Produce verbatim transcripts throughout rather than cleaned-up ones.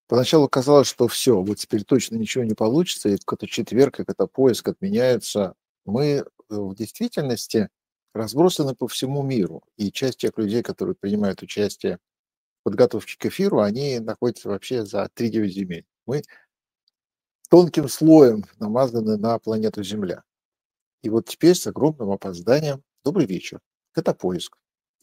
Поначалу казалось, что все, вот теперь точно ничего не получится, и какой-то четверг, и какой-то поиск отменяются. Мы, э, в действительности разбросаны по всему миру, и часть тех людей, которые принимают участие в подготовке к эфиру, они находятся вообще за три девять земель. Мы тонким слоем намазаны на планету Земля. И вот теперь с огромным опозданием добрый вечер. Это поиск.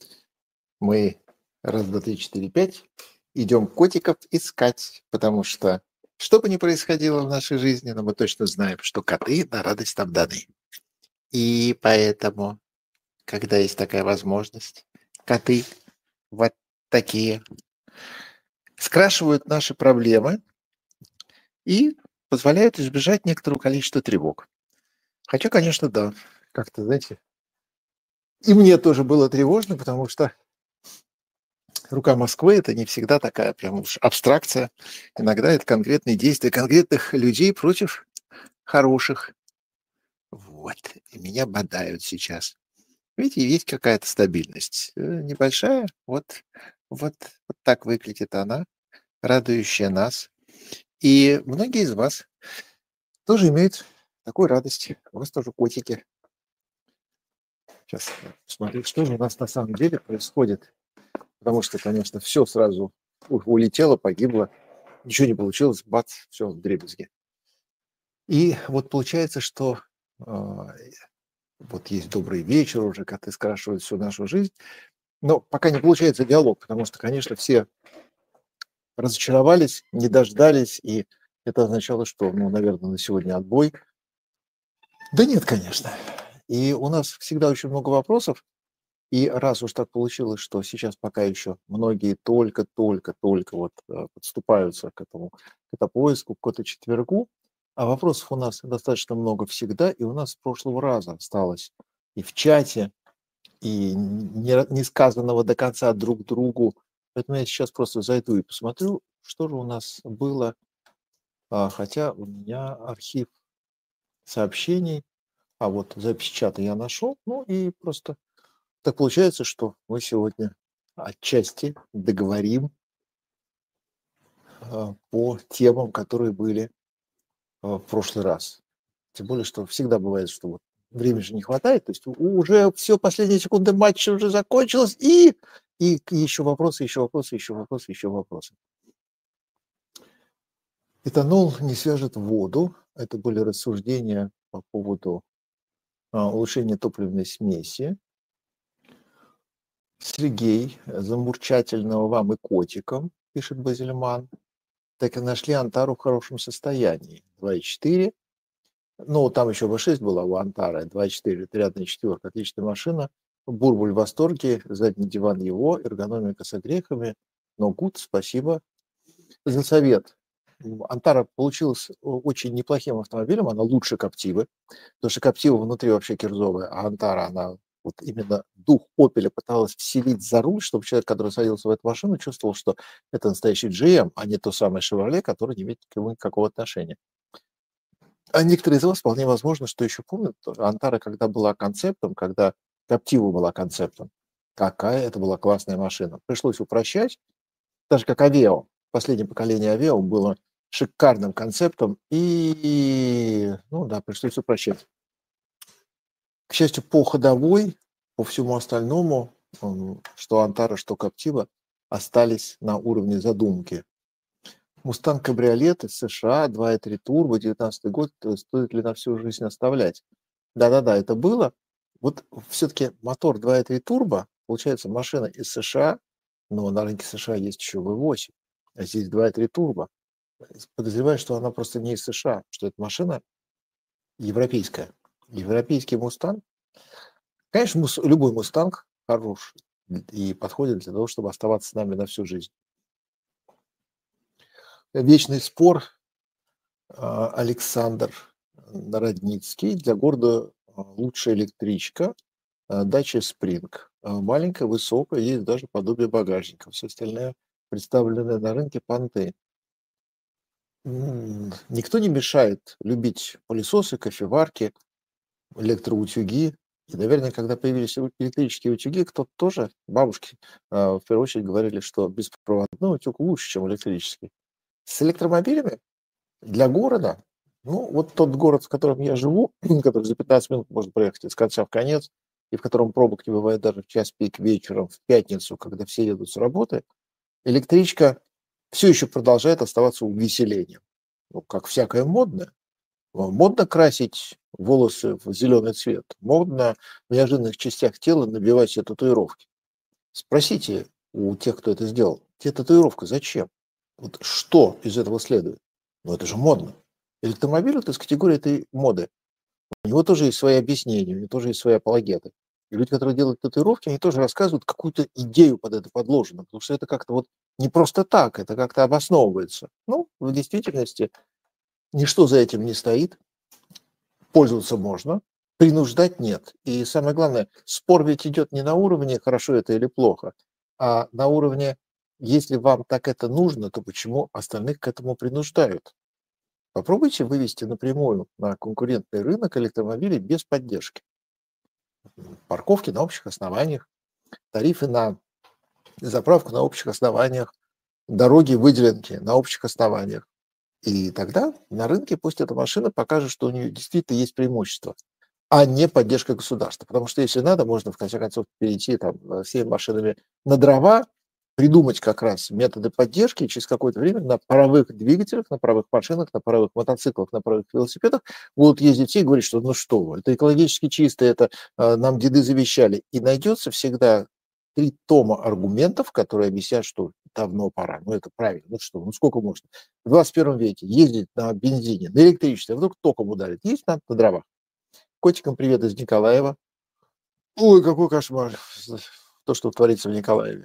Мы раз, два, три, четыре, пять идем котиков искать, потому что что бы ни происходило в нашей жизни, но мы точно знаем, что коты на радость нам даны. И поэтому, когда есть такая возможность, коты вот такие скрашивают наши проблемы и позволяют избежать некоторого количества тревог. Хотя, конечно, да, как-то, знаете, и мне тоже было тревожно, потому что рука Москвы — это не всегда такая прям уж абстракция. Иногда это конкретные действия конкретных людей против хороших. Вот. И меня бодают сейчас. Видите, есть какая-то стабильность. э, Небольшая. Вот, вот, вот так выглядит она, радующая нас. И многие из вас тоже имеют такую радость. У вас тоже котики. Сейчас смотрю, что же у нас на самом деле происходит. Потому что, конечно, все сразу у- улетело, погибло. Ничего не получилось, бац, все вдребезги. И вот получается, что а, вот есть добрый вечер уже, как ты скрашивает всю нашу жизнь. Но пока не получается диалог, потому что, конечно, все разочаровались, не дождались, и это означало, что, ну, наверное, на сегодня отбой. Да нет, конечно. И у нас всегда очень много вопросов, и раз уж так получилось, что сейчас пока еще многие только-только-только вот э, подступаются к этому, к этому поиску, к этому четвергу, а вопросов у нас достаточно много всегда, и у нас с прошлого раза осталось и в чате, и не, ра- не сказанного до конца друг другу. Поэтому я сейчас просто зайду и посмотрю, что же у нас было. А, хотя у меня архив сообщений, а вот запись чата я нашел, ну и просто так получается, что мы сегодня отчасти договорим а, по темам, которые были а, в прошлый раз. Тем более, что всегда бывает, что вот времени же не хватает, то есть у- уже все, последние секунды матча уже закончилось, и, и еще вопросы, еще вопросы, еще вопросы, еще вопросы. Этанол не свяжет воду. Это были рассуждения по поводу а, улучшения топливной смеси. Сергей, э, замурчательного вам и котикам, пишет Базельман. Так и нашли Антару в хорошем состоянии. два и четыре. Ну, там еще вэ шесть была у Антары, два и четыре, рядная четверка, отличная машина. Бурбуль в восторге, задний диван его, эргономика с огрехами. Но гуд, спасибо за совет. М, Антара получилась о- очень неплохим автомобилем, она лучше Коптивы, потому что Коптива внутри вообще кирзовая, а Антара, она вот именно дух Опеля пыталась вселить за руль, чтобы человек, который садился в эту машину, чувствовал, что это настоящий джи эм, а не то самое Chevrolet, которое не имеет к нему никакого отношения. А некоторые из вас вполне возможно, что еще помнят, Антара, когда была концептом, когда Коптива была концептом, какая это была классная машина. Пришлось упрощать, даже как Авео. Последнее поколение Авео было шикарным концептом, и, ну да, пришлось упрощать. К счастью, по ходовой, по всему остальному, м, что Антара, что Коптива, остались на уровне задумки. Мустанг кабриолет из США, два и три турбо, девятнадцатый год, э, стоит ли на всю жизнь оставлять? Да-да-да, это было. Вот все-таки мотор два и три турбо, получается, машина из США, но на рынке США есть еще вэ восемь, а здесь два и три турбо. Подозреваю, что она просто не из США, что это машина европейская. Европейский Мустанг. Конечно, мус- любой Мустанг хорош и подходит для того, чтобы оставаться с нами на всю жизнь. Вечный спор. а, Александр Народницкий. Для города а, лучшая электричка. а, Дача Спринг. А, Маленькая, высокая, есть даже подобие багажника. Все остальное представленное на рынке понты. М, Никто не мешает любить пылесосы, кофеварки, электроутюги. И, наверное, когда появились эле- электрические утюги, кто-то тоже, бабушки, а, в первую очередь говорили, что беспроводной утюг лучше, чем электрический. С электромобилями для города, ну, вот тот город, в котором я живу, который за пятнадцать минут можно проехать из конца в конец, и в котором пробки бывают даже в час пик вечером, в пятницу, когда все едут с работы, электричка все еще продолжает оставаться увеселением. Ну, как всякое модное. Модно красить волосы в зеленый цвет, модно в неожиданных частях тела набивать себе татуировки. Спросите у тех, кто это сделал, тебе татуировка зачем? Вот что из этого следует? Ну, это же модно. Электромобиль – это из категории этой моды. У него тоже есть свои объяснения, у него тоже есть свои апологеты. И люди, которые делают татуировки, они тоже рассказывают какую-то идею под это подложено, потому что это как-то вот не просто так, это как-то обосновывается. Ну, в действительности ничто за этим не стоит, пользоваться можно, принуждать нет. И самое главное, спор ведь идет не на уровне хорошо это или плохо, а на уровне, если вам так это нужно, то почему остальных к этому принуждают? Попробуйте вывести напрямую на конкурентный рынок электромобилей без поддержки. Парковки на общих основаниях, тарифы на заправку на общих основаниях, дороги выделенки на общих основаниях. И тогда на рынке пусть эта машина покажет, что у нее действительно есть преимущество, а не поддержка государства. Потому что если надо, можно в конце концов перейти там всеми машинами на дрова, придумать как раз методы поддержки, и через какое-то время на паровых двигателях, на паровых машинах, на паровых мотоциклах, на паровых велосипедах будут ездить все и говорить, что ну что вы, это экологически чисто, это э, нам деды завещали. И найдется всегда три тома аргументов, которые объяснят, что давно пора. Ну это правильно, ну что, ну сколько можно? В двадцать первом веке ездить на бензине, на электричестве, а вдруг током ударит. Ездить надо на дровах. Котикам привет из Николаева. Ой, какой кошмар, то, что творится в Николаеве.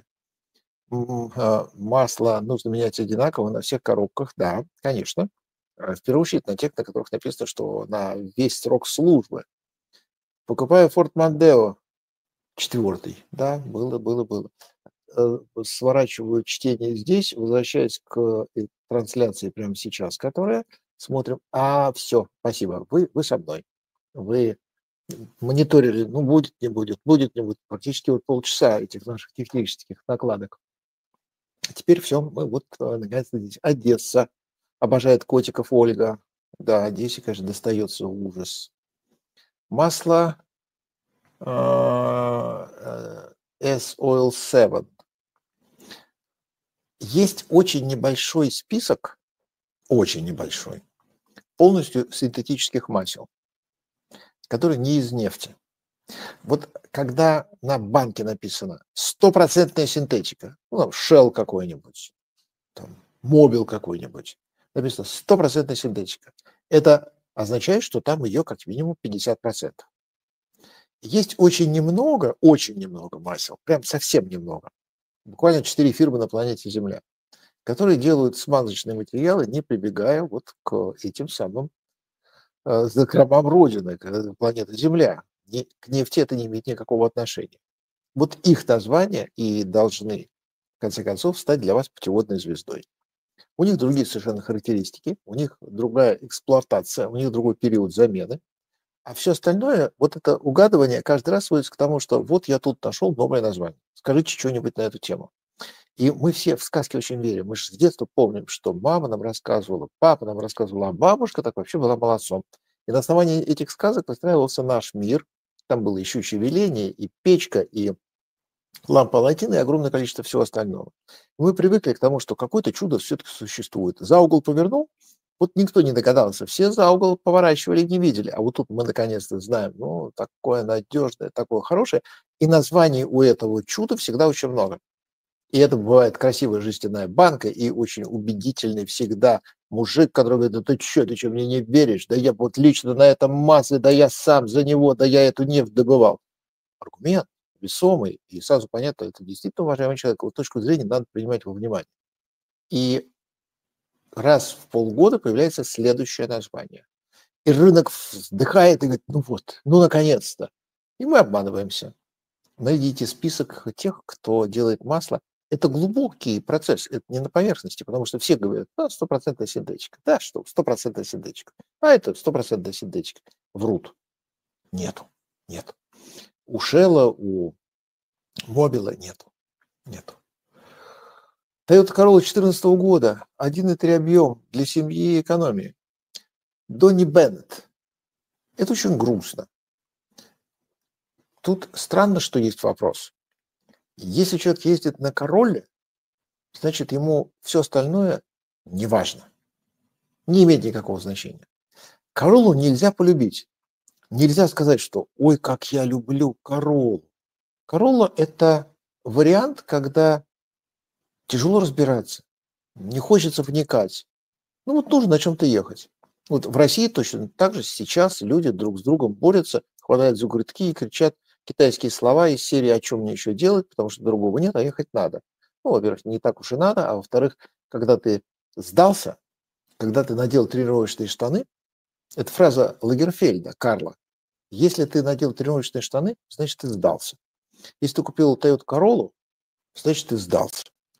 Масло нужно менять одинаково на всех коробках, да, конечно. В первую очередь на тех, на которых написано, что на весь срок службы. Покупаю Ford Mondeo четвертый, да, было, было, было. Сворачиваю чтение здесь, возвращаюсь к трансляции прямо сейчас, которая смотрим. А, все, спасибо, вы, вы со мной. Вы мониторили, ну, будет, не будет, будет, не будет. Практически вот полчаса этих наших технических накладок. Теперь все, мы вот наконец-то здесь. Одесса. Обожает котиков Ольга. Да, Одессе, конечно, достается ужас. Масло S-Oil семь. Есть очень небольшой список, очень небольшой, полностью синтетических масел, которые не из нефти. Вот когда на банке написано стопроцентная синтетика, ну, там, Shell какой-нибудь, там, Mobil какой-нибудь, написано стопроцентная синтетика, это означает, что там ее как минимум пятьдесят процентов. Есть очень немного, очень немного масел, прям совсем немного, буквально четыре фирмы на планете Земля, которые делают смазочные материалы, не прибегая вот к этим самым э, закромам Родины, планеты Земля. Не, к нефти это не имеет никакого отношения. Вот их названия и должны, в конце концов, стать для вас путеводной звездой. У них другие совершенно характеристики, у них другая эксплуатация, у них другой период замены. А все остальное, вот это угадывание каждый раз сводится к тому, что вот я тут нашел новое название. Скажите что-нибудь на эту тему. И мы все в сказки очень верим. Мы же с детства помним, что мама нам рассказывала, папа нам рассказывал, а бабушка так вообще была молодцом. И на основании этих сказок выстраивался наш мир. Там было еще шевеление, и печка, и лампа Аладдина, и огромное количество всего остального. Мы привыкли к тому, что какое-то чудо все-таки существует. За угол повернул, вот никто не догадался. Все за угол поворачивали и не видели. А вот тут мы наконец-то знаем, ну, такое надежное, такое хорошее. И названий у этого чуда всегда очень много. И это бывает красивая жестяная банка и очень убедительный всегда мужик, который говорит, да ты что, ты что, мне не веришь? Да я вот лично на этом масле, да я сам за него, да я эту нефть добывал. Аргумент весомый, и сразу понятно, это действительно уважаемый человек, его точку зрения надо принимать во внимание. И раз в полгода появляется следующее название. И рынок вздыхает и говорит, ну вот, ну наконец-то. И мы обманываемся. Найдите список тех, кто делает масло. Это глубокий процесс, это не на поверхности, потому что все говорят, да, стопроцентная синтетика. Да, что, стопроцентная синтетика. А это стопроцентная синтетика. Врут. Нету, нет. У Шелла, у Мобила нету, нету. Toyota Corolla две тысячи четырнадцатого года, один и три объем для семьи и экономии. Донни Беннет. Это очень грустно. Тут странно, что есть вопрос. Если человек ездит на Королле, значит, ему все остальное не важно. Не имеет никакого значения. Короллу нельзя полюбить. Нельзя сказать, что «Ой, как я люблю Короллу». Королла – это вариант, когда тяжело разбираться, не хочется вникать. Ну вот нужно на чем-то ехать. Вот в России точно так же сейчас люди друг с другом борются, хватают за грудки и кричат китайские слова из серии «О чем мне еще делать?», потому что другого нет, а ехать надо. Ну, во-первых, не так уж и надо, а во-вторых, когда ты сдался, когда ты надел тренировочные штаны, это фраза Лагерфельда, Карла. Если ты надел тренировочные штаны, значит, ты сдался. Если ты купил Toyota Corolla, значит, ты сдался.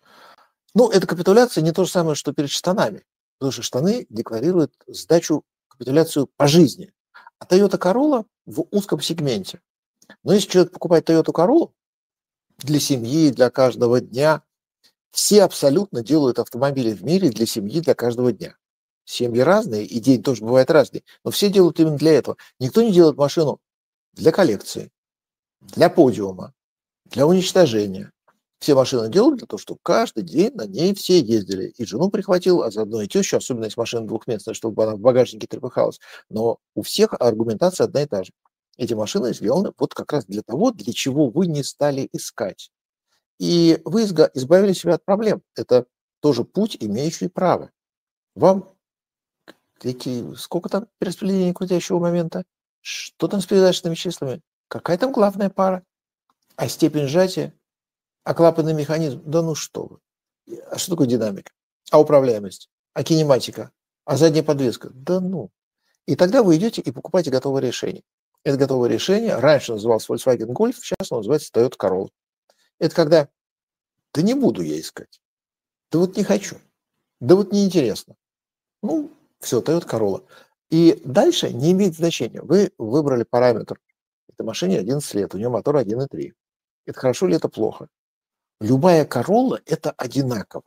Ну, эта капитуляция не то же самое, что перед штанами, потому что штаны декларируют сдачу, капитуляцию по жизни. А Toyota Corolla в узком сегменте. Но если человек покупает Toyota Corolla для семьи, для каждого дня, все абсолютно делают автомобили в мире для семьи, для каждого дня. Семьи разные, и день тоже бывает разный, но все делают именно для этого. Никто не делает машину для коллекции, для подиума, для уничтожения. Все машины делают для того, чтобы каждый день на ней все ездили. И жену прихватил, а заодно и тещу, особенно если машина двухместная, чтобы она в багажнике трепыхалась. Но у всех аргументация одна и та же. Эти машины сделаны вот как раз для того, для чего вы не стали искать. И вы избавили себя от проблем. Это тоже путь, имеющий право. Вам эти, сколько там перераспределения крутящего момента? Что там с передаточными числами? Какая там главная пара? А степень сжатия? А клапанный механизм? Да ну что вы. А что такое динамика? А управляемость? А кинематика? А задняя подвеска? Да ну. И тогда вы идете и покупаете готовое решение. Это готовое решение раньше называлось Volkswagen Golf, сейчас оно называется Toyota Corolla. Это когда да не буду я искать. Да вот не хочу. Да вот неинтересно. Ну, все, Toyota Corolla. И дальше не имеет значения. Вы выбрали параметр. Этой машине одиннадцать лет, у нее мотор один и три. Это хорошо или это плохо? Любая Corolla – это одинаково.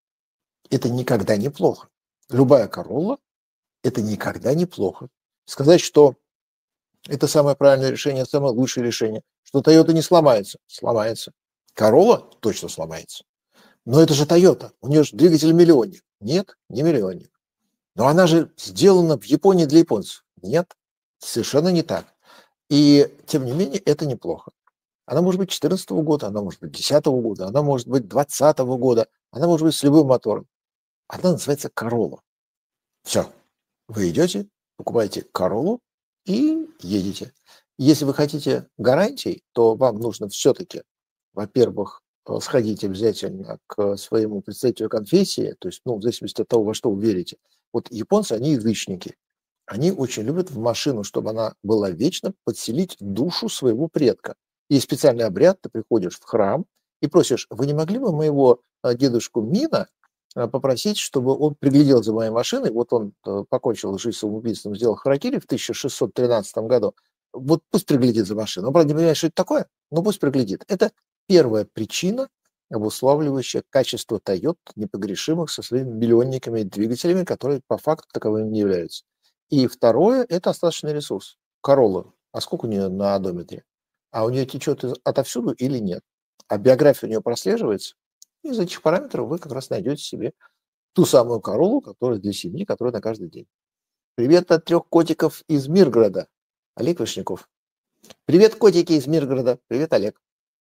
Это никогда не плохо. Любая Corolla – это никогда не плохо. Сказать, что это самое правильное решение, самое лучшее решение, что Toyota не сломается. Сломается. Corolla точно сломается. Но это же Toyota. У нее же двигатель миллионник. Нет, не миллионник. Но она же сделана в Японии для японцев. Нет, совершенно не так. И, тем не менее, это неплохо. Она может быть две тысячи четырнадцатого года, она может быть две тысячи десятого года, она может быть две тысячи двадцатого года, она может быть с любым мотором. Она называется Corolla. Все. Вы идете, покупаете Corolla и едете. Если вы хотите гарантий, то вам нужно все-таки, во-первых, сходить обязательно к своему представителю конфессии, то есть, ну, в зависимости от того, во что вы верите. Вот японцы, они язычники. Они очень любят в машину, чтобы она была вечно, подселить душу своего предка. Есть специальный обряд, ты приходишь в храм и просишь, вы не могли бы моего дедушку Мина попросить, чтобы он приглядел за моей машиной, вот он покончил жизнь самоубийством, сделал харакири в тысяча шестьсот тринадцатом году, вот пусть приглядит за машиной. Он, правда, не понимает, что это такое, но пусть приглядит. Это первая причина, обуславливающая качество Toyota непогрешимых со своими миллионниками и двигателями, которые по факту таковыми не являются. И второе – это остаточный ресурс. Corolla. А сколько у нее на одометре? А у нее течет отовсюду или нет? А биография у нее прослеживается? Из этих параметров вы как раз найдете себе ту самую Corolla, которая для семьи, которая на каждый день. Привет от трех котиков из Миргорода. Олег Вишняков. Привет, котики из Миргорода. Привет, Олег.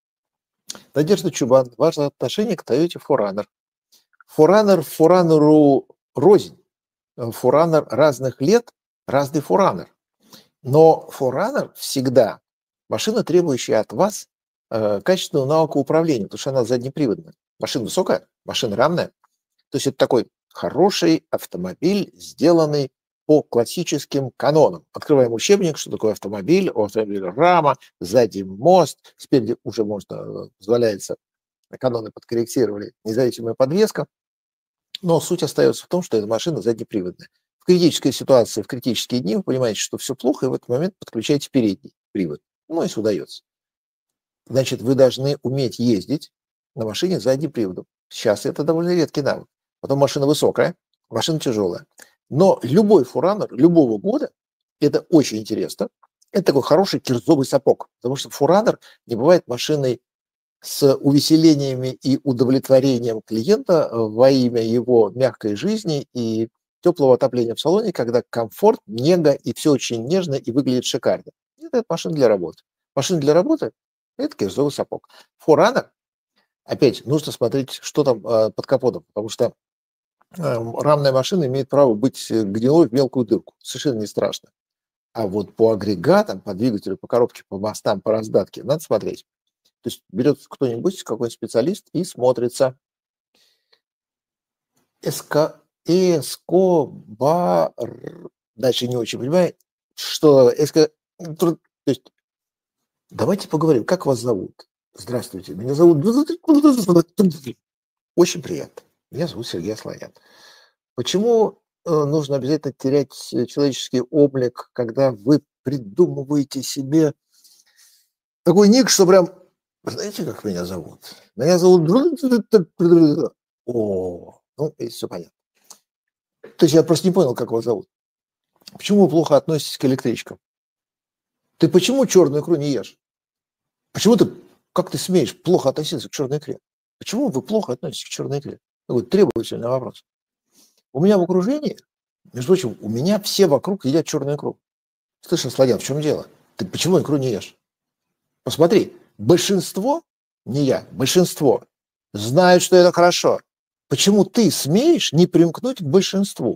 Надежда Чубан. Ваше отношение к Toyota фор раннер. фор раннер фор раннеру рознь. фор раннер разных лет, разный фор раннер. Но фор раннер всегда машина, требующая от вас э, качественного навыка управления, потому что она заднеприводная. Машина высокая, машина равная. То есть это такой хороший автомобиль, сделанный по классическим канонам. Открываем учебник, что такое автомобиль, у автомобиля рама, сзади мост, спереди уже можно, позволяется, каноны подкорректировали, независимая подвеска. Но суть остается в том, что эта машина заднеприводная. В критической ситуации, в критические дни вы понимаете, что все плохо, и в этот момент подключаете передний привод. Ну, если удается. Значит, вы должны уметь ездить на машине с задним приводом. Сейчас это довольно редкий навык. Потом машина высокая, машина тяжелая. Но любой фуранер любого года, это очень интересно, это такой хороший кирзовый сапог. Потому что фуранер не бывает машиной с увеселениями и удовлетворением клиента во имя его мягкой жизни и теплого отопления в салоне, когда комфорт, нега и все очень нежно и выглядит шикарно. Это машина для работы. Машина для работы – это кирзовый сапог. Фуранер, опять, нужно смотреть, что там э, под капотом, потому что э, рамная машина имеет право быть гнилой в мелкую дырку. Совершенно не страшно. А вот по агрегатам, по двигателю, по коробке, по мостам, по раздатке надо смотреть. То есть берет кто-нибудь, какой-нибудь специалист и смотрится. Эско, эскобар, дальше не очень понимаю, что эско, то есть давайте поговорим, как вас зовут? Здравствуйте, меня зовут... Очень приятно. Меня зовут Сергей Слоян. Почему э, нужно обязательно терять человеческий облик, когда вы придумываете себе такой ник, что прям... Знаете, как меня зовут? Меня зовут... О, ну, и все понятно. То есть я просто не понял, как вас зовут. Почему вы плохо относитесь к электричкам? Ты почему черную икру не ешь? Почему ты, как ты смеешь плохо относиться к черной икре? Почему вы плохо относитесь к черной икре? Такой требовательный вопрос. У меня в окружении, между прочим, у меня все вокруг едят черную икру. Слышишь, Слоян, в чем дело? Ты почему икру не ешь? Посмотри, большинство, не я, большинство знают, что это хорошо. Почему ты смеешь не примкнуть к большинству?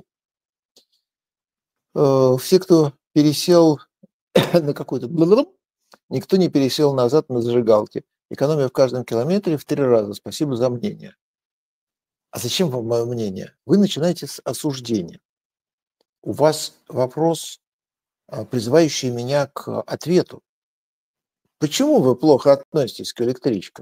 Э, все, кто пересел на какой-то... Никто не пересел назад на зажигалке. Экономия в каждом километре в три раза. Спасибо за мнение. А зачем вам мое мнение? Вы начинаете с осуждения. У вас вопрос, призывающий меня к ответу. Почему вы плохо относитесь к электричкам?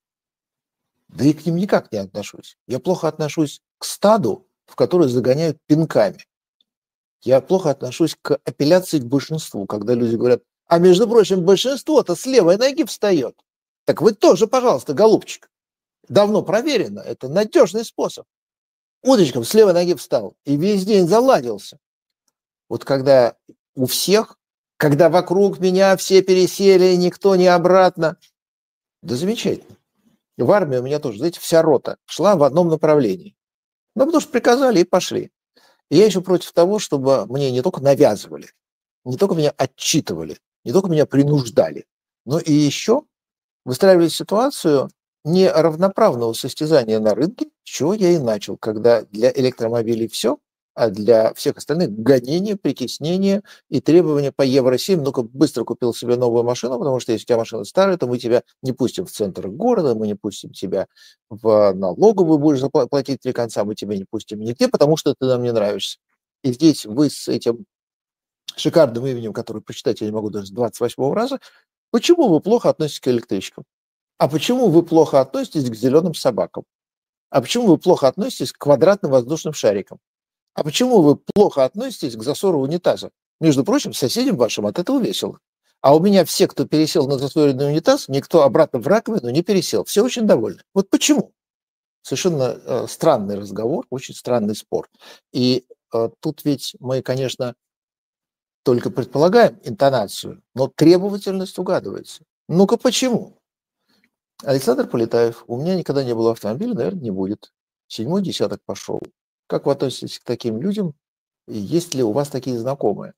Да и к ним никак не отношусь. Я плохо отношусь к стаду, в которое загоняют пинками. Я плохо отношусь к апелляции к большинству, когда люди говорят, а между прочим, большинство-то с левой ноги встает. Так вы тоже, пожалуйста, голубчик. Давно проверено, это надежный способ. Утречком с левой ноги встал и весь день заладился. Вот когда у всех, когда вокруг меня все пересели, никто не обратно. Да замечательно. В армии у меня тоже, знаете, вся рота шла в одном направлении. Ну, потому что приказали и пошли. И я еще против того, чтобы мне не только навязывали, не только меня отчитывали, не только меня принуждали, но и еще выстраивали ситуацию неравноправного состязания на рынке, с чего я и начал, когда для электромобилей все, а для всех остальных гонение, притеснение и требования по Евро семь. Ну-ка, быстро купил себе новую машину, потому что если у тебя машина старая, то мы тебя не пустим в центр города, мы не пустим тебя в налоговую, будешь платить три конца, мы тебя не пустим нигде, потому что ты нам не нравишься. И здесь вы с этим шикарным именем, который прочитать я не могу даже с двадцать восьмого раза, почему вы плохо относитесь к электричкам? А почему вы плохо относитесь к зеленым собакам? А почему вы плохо относитесь к квадратным воздушным шарикам? А почему вы плохо относитесь к засору унитаза? Между прочим, соседям вашим от этого весело. А у меня все, кто пересел на засоренный унитаз, никто обратно в раковину не пересел. Все очень довольны. Вот почему? Совершенно э, странный разговор, очень странный спор. И э, тут ведь мы, конечно, только предполагаем интонацию, но требовательность угадывается. Ну-ка, почему? Александр Полетаев. У меня никогда не было автомобиля, наверное, не будет. Седьмой десяток пошел. Как вы относитесь к таким людям? И есть ли у вас такие знакомые?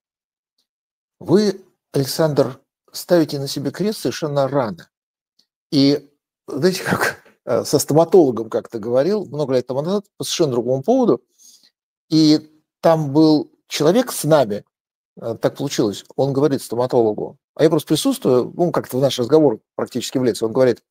Вы, Александр, ставите на себе крест совершенно рано. И, знаете, как со стоматологом как-то говорил много лет тому назад по совершенно другому поводу. И там был человек с нами, так получилось, он говорит стоматологу, а я просто присутствую, он как-то в наш разговор практически влез, он говорит,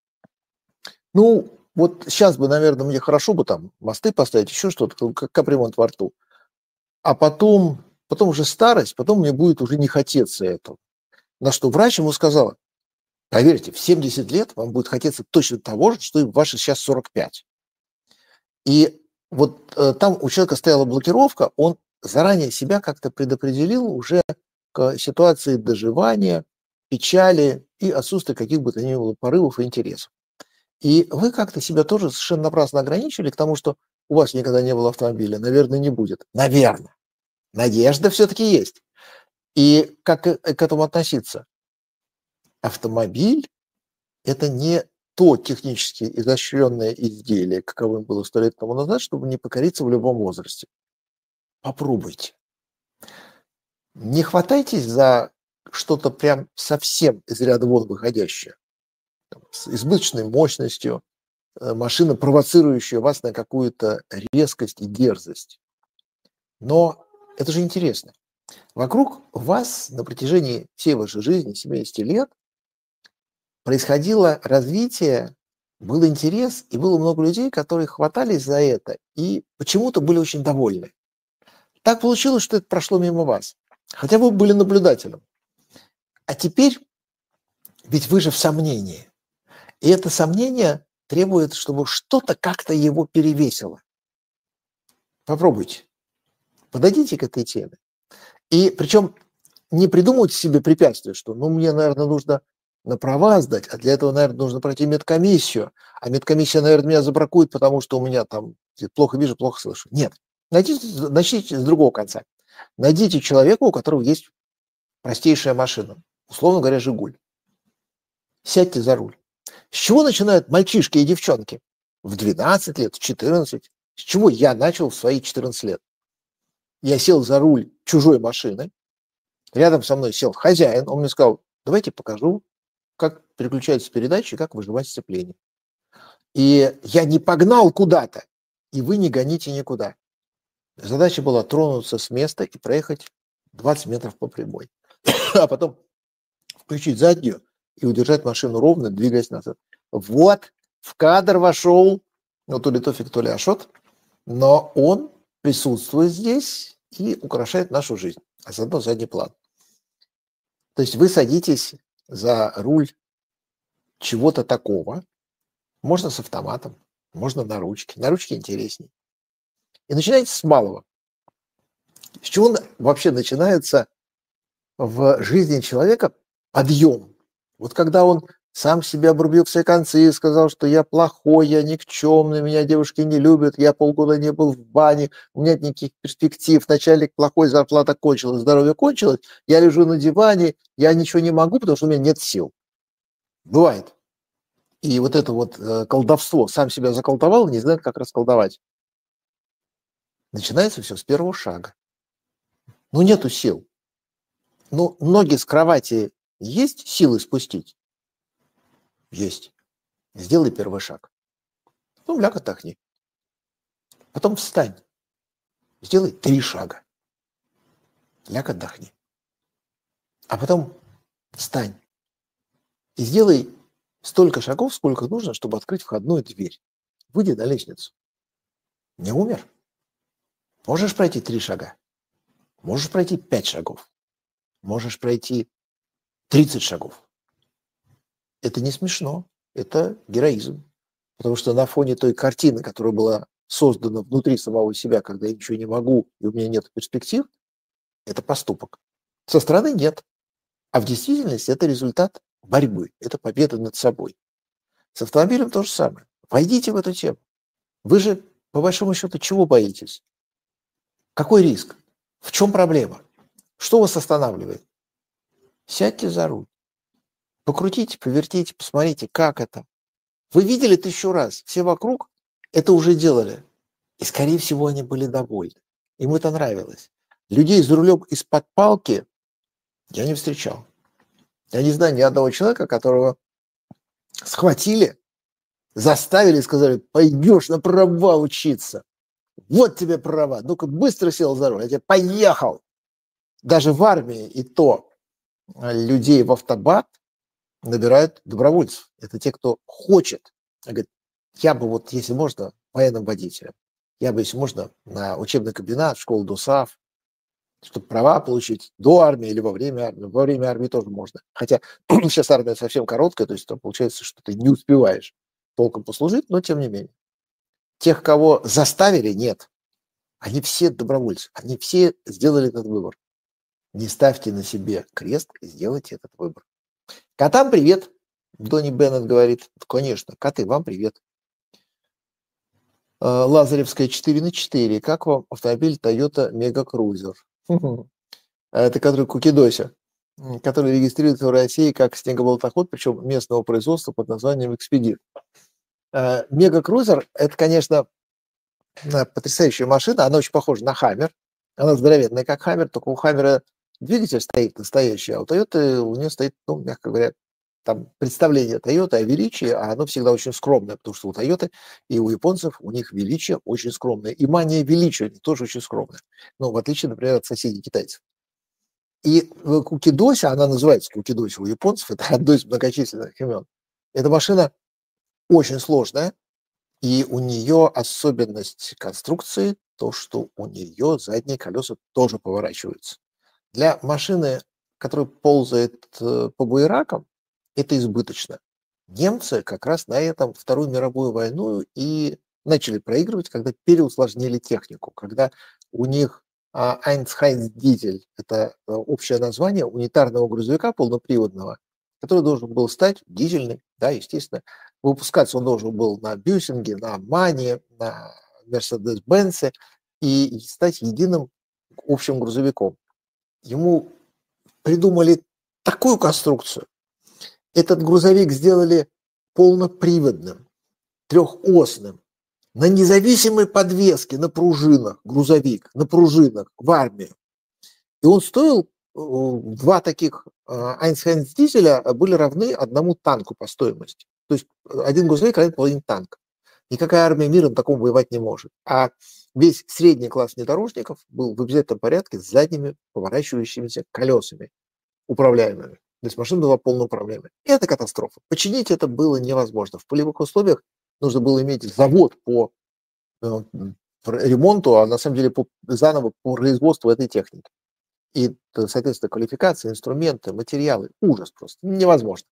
ну, вот сейчас бы, наверное, мне хорошо бы там мосты поставить, еще что-то, как капремонт во рту. А потом, потом уже старость, потом мне будет уже не хотеться этого. На что врач ему сказала, поверьте, в семьдесят лет вам будет хотеться точно того же, что и в ваши сейчас сорок пять. И вот э, там у человека стояла блокировка, он заранее себя как-то предопределил уже к ситуации доживания, печали и отсутствия каких бы то ни было порывов и интересов. И вы как-то себя тоже совершенно напрасно ограничили к тому, что у вас никогда не было автомобиля. Наверное, не будет. Наверное. Надежда все-таки есть. И как к этому относиться? Автомобиль – это не то технически изощренное изделие, каковым было сто лет тому назад, чтобы не покориться в любом возрасте. Попробуйте. Не хватайтесь за что-то прям совсем из ряда вон выходящее. С избыточной мощностью, машина, провоцирующая вас на какую-то резкость и дерзость. Но это же интересно. Вокруг вас на протяжении всей вашей жизни, семидесяти лет, происходило развитие, был интерес, и было много людей, которые хватались за это и почему-то были очень довольны. Так получилось, что это прошло мимо вас. Хотя вы были наблюдателем. А теперь, ведь вы же в сомнении. И это сомнение требует, чтобы что-то как-то его перевесило. Попробуйте. Подойдите к этой теме. И причем не придумывайте себе препятствия, что ну мне, наверное, нужно на права сдать, а для этого, наверное, нужно пройти медкомиссию, а медкомиссия, наверное, меня забракует, потому что у меня там плохо вижу, плохо слышу. Нет. Найдите, начните с другого конца. Найдите человека, у которого есть простейшая машина, условно говоря, «Жигуль». Сядьте за руль. С чего начинают мальчишки и девчонки? В двенадцать лет, в четырнадцать. С чего я начал в свои четырнадцать лет? Я сел за руль чужой машины, рядом со мной сел хозяин, он мне сказал, давайте покажу, как переключаются передачи, как выжимать сцепление. И я не погнал куда-то, и вы не гоните никуда. Задача была тронуться с места и проехать двадцать метров по прямой. А потом включить заднюю и удержать машину ровно, двигаясь назад. Вот, в кадр вошел, ну, то ли Тофик, то ли Ашот, но он присутствует здесь и украшает нашу жизнь, а заодно задний план. То есть вы садитесь за руль чего-то такого, можно с автоматом, можно на ручке. На ручке интересней. И начинайте с малого. С чего вообще начинается в жизни человека подъем? Вот когда он сам себе обрубил все концы и сказал, что я плохой, я никчемный, меня девушки не любят, я полгода не был в бане, у меня нет никаких перспектив, начальник плохой, зарплата кончилась, здоровье кончилось, я лежу на диване, я ничего не могу, потому что у меня нет сил. Бывает. И вот это вот э, колдовство, сам себя заколдовал, не знает, как расколдовать. Начинается все с первого шага. Ну, нету сил. Ну, ноги с кровати есть силы спустить? Есть. Сделай первый шаг. Ну, ляг, отдохни. Потом встань. Сделай три шага. Ляг, отдохни. А потом встань. И сделай столько шагов, сколько нужно, чтобы открыть входную дверь. Выйди на лестницу. Не умер? Можешь пройти три шага. Можешь пройти пять шагов. Можешь пройти тридцать шагов. Это не смешно. Это героизм. Потому что на фоне той картины, которая была создана внутри самого себя, когда я ничего не могу, и у меня нет перспектив, это поступок. Со стороны нет. А в действительности это результат борьбы. Это победа над собой. С автомобилем то же самое. Войдите в эту тему. Вы же, по большому счету, чего боитесь? Какой риск? В чем проблема? Что вас останавливает? Сядьте за руль. Покрутите, повертите, посмотрите, как это. Вы видели тысячу раз. Все вокруг это уже делали. И, скорее всего, они были довольны. Им это нравилось. Людей за рулем из-под палки я не встречал. Я не знаю ни одного человека, которого схватили, заставили и сказали, пойдешь на права учиться. Вот тебе права. Ну-ка быстро сел за руль. Я тебе поехал. Даже в армии и то людей в автобат набирают добровольцев. Это те, кто хочет. Говорит, я бы вот, если можно, военным водителем. Я бы, если можно, на учебный комбинат, в школу ДОСААФ, чтобы права получить до армии или во время армии. Во время армии тоже можно. Хотя сейчас армия совсем короткая, то есть там получается, что ты не успеваешь толком послужить, но тем не менее. Тех, кого заставили, нет. Они все добровольцы. Они все сделали этот выбор. Не ставьте на себе крест и сделайте этот выбор. Котам привет. Донни Беннет говорит, конечно, коты, вам привет. А, Лазаревская четыре на четыре. Как вам автомобиль Toyota Mega Cruiser? Это который Кукидоси, м, который регистрируется в России как снегоболотоход, причем местного производства под названием «Экспедит». А, Mega Cruiser – это, конечно, э, потрясающая машина. Она очень похожа на «Хаммер». Она здоровенная, как «Хаммер», только у «Хаммера» двигатель стоит настоящий, а у «Тойоты» у нее стоит, ну, мягко говоря, там представление Toyota о величии, а оно всегда очень скромное, потому что у Toyota и у японцев у них величие очень скромное. И мания величия у них тоже очень скромная. Ну, в отличие, например, от соседей китайцев. И э, Кукидоси, она называется Кукидоси у японцев, это одно из многочисленных имен. Эта машина очень сложная, и у нее особенность конструкции то, что у нее задние колеса тоже поворачиваются. Для машины, которая ползает э, по буеракам, это избыточно. Немцы как раз на этом Вторую мировую войну и начали проигрывать, когда переусложнили технику, когда у них а, Eins-Heinz дизель – это э, общее название унитарного грузовика полноприводного, который должен был стать дизельный, да, естественно. Выпускаться он должен был на Бюссинге, на Мане, на Мерседес-Бенце и стать единым общим грузовиком. Ему придумали такую конструкцию. Этот грузовик сделали полноприводным, трехосным, на независимой подвеске, на пружинах, грузовик, на пружинах, в армию. И он стоил, два таких Eins-Heinz дизеля были равны одному танку по стоимости. То есть один грузовик равен половине танка. Никакая армия мира на таком воевать не может. А весь средний класс внедорожников был в обязательном порядке с задними поворачивающимися колесами, управляемыми. То есть машина была полноуправляемой. И это катастрофа. Починить это было невозможно. В полевых условиях нужно было иметь завод по э, ремонту, а на самом деле по, заново по производству этой техники. И, соответственно, квалификация, инструменты, материалы. Ужас просто. Невозможно.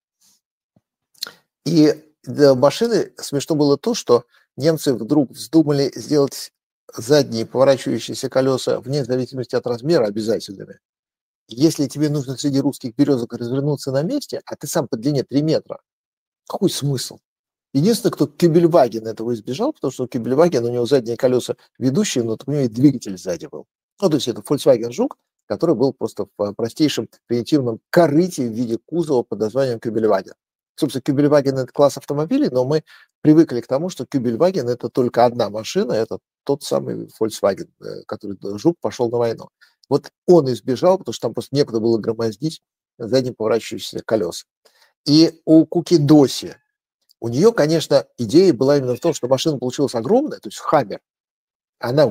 И для машины смешно было то, что немцы вдруг вздумали сделать задние поворачивающиеся колеса вне зависимости от размера обязательными. Если тебе нужно среди русских березок развернуться на месте, а ты сам по длине три метра, какой смысл? Единственное, кто Кюбельваген этого избежал, потому что Кюбельваген, у него задние колеса ведущие, но у него и двигатель сзади был. Ну, то есть это Volkswagen Жук, который был просто в простейшем примитивном корыте в виде кузова под названием Кюбельваген. Собственно, Кюбельваген – это класс автомобилей, но мы привыкли к тому, что Кюбельваген – это только одна машина, это тот самый Volkswagen, который Жук пошел на войну. Вот он избежал, потому что там просто некуда было громоздить задние поворачивающиеся колеса. И у Кукидоси, у нее, конечно, идея была именно в том, что машина получилась огромная, то есть Хаммер. Она...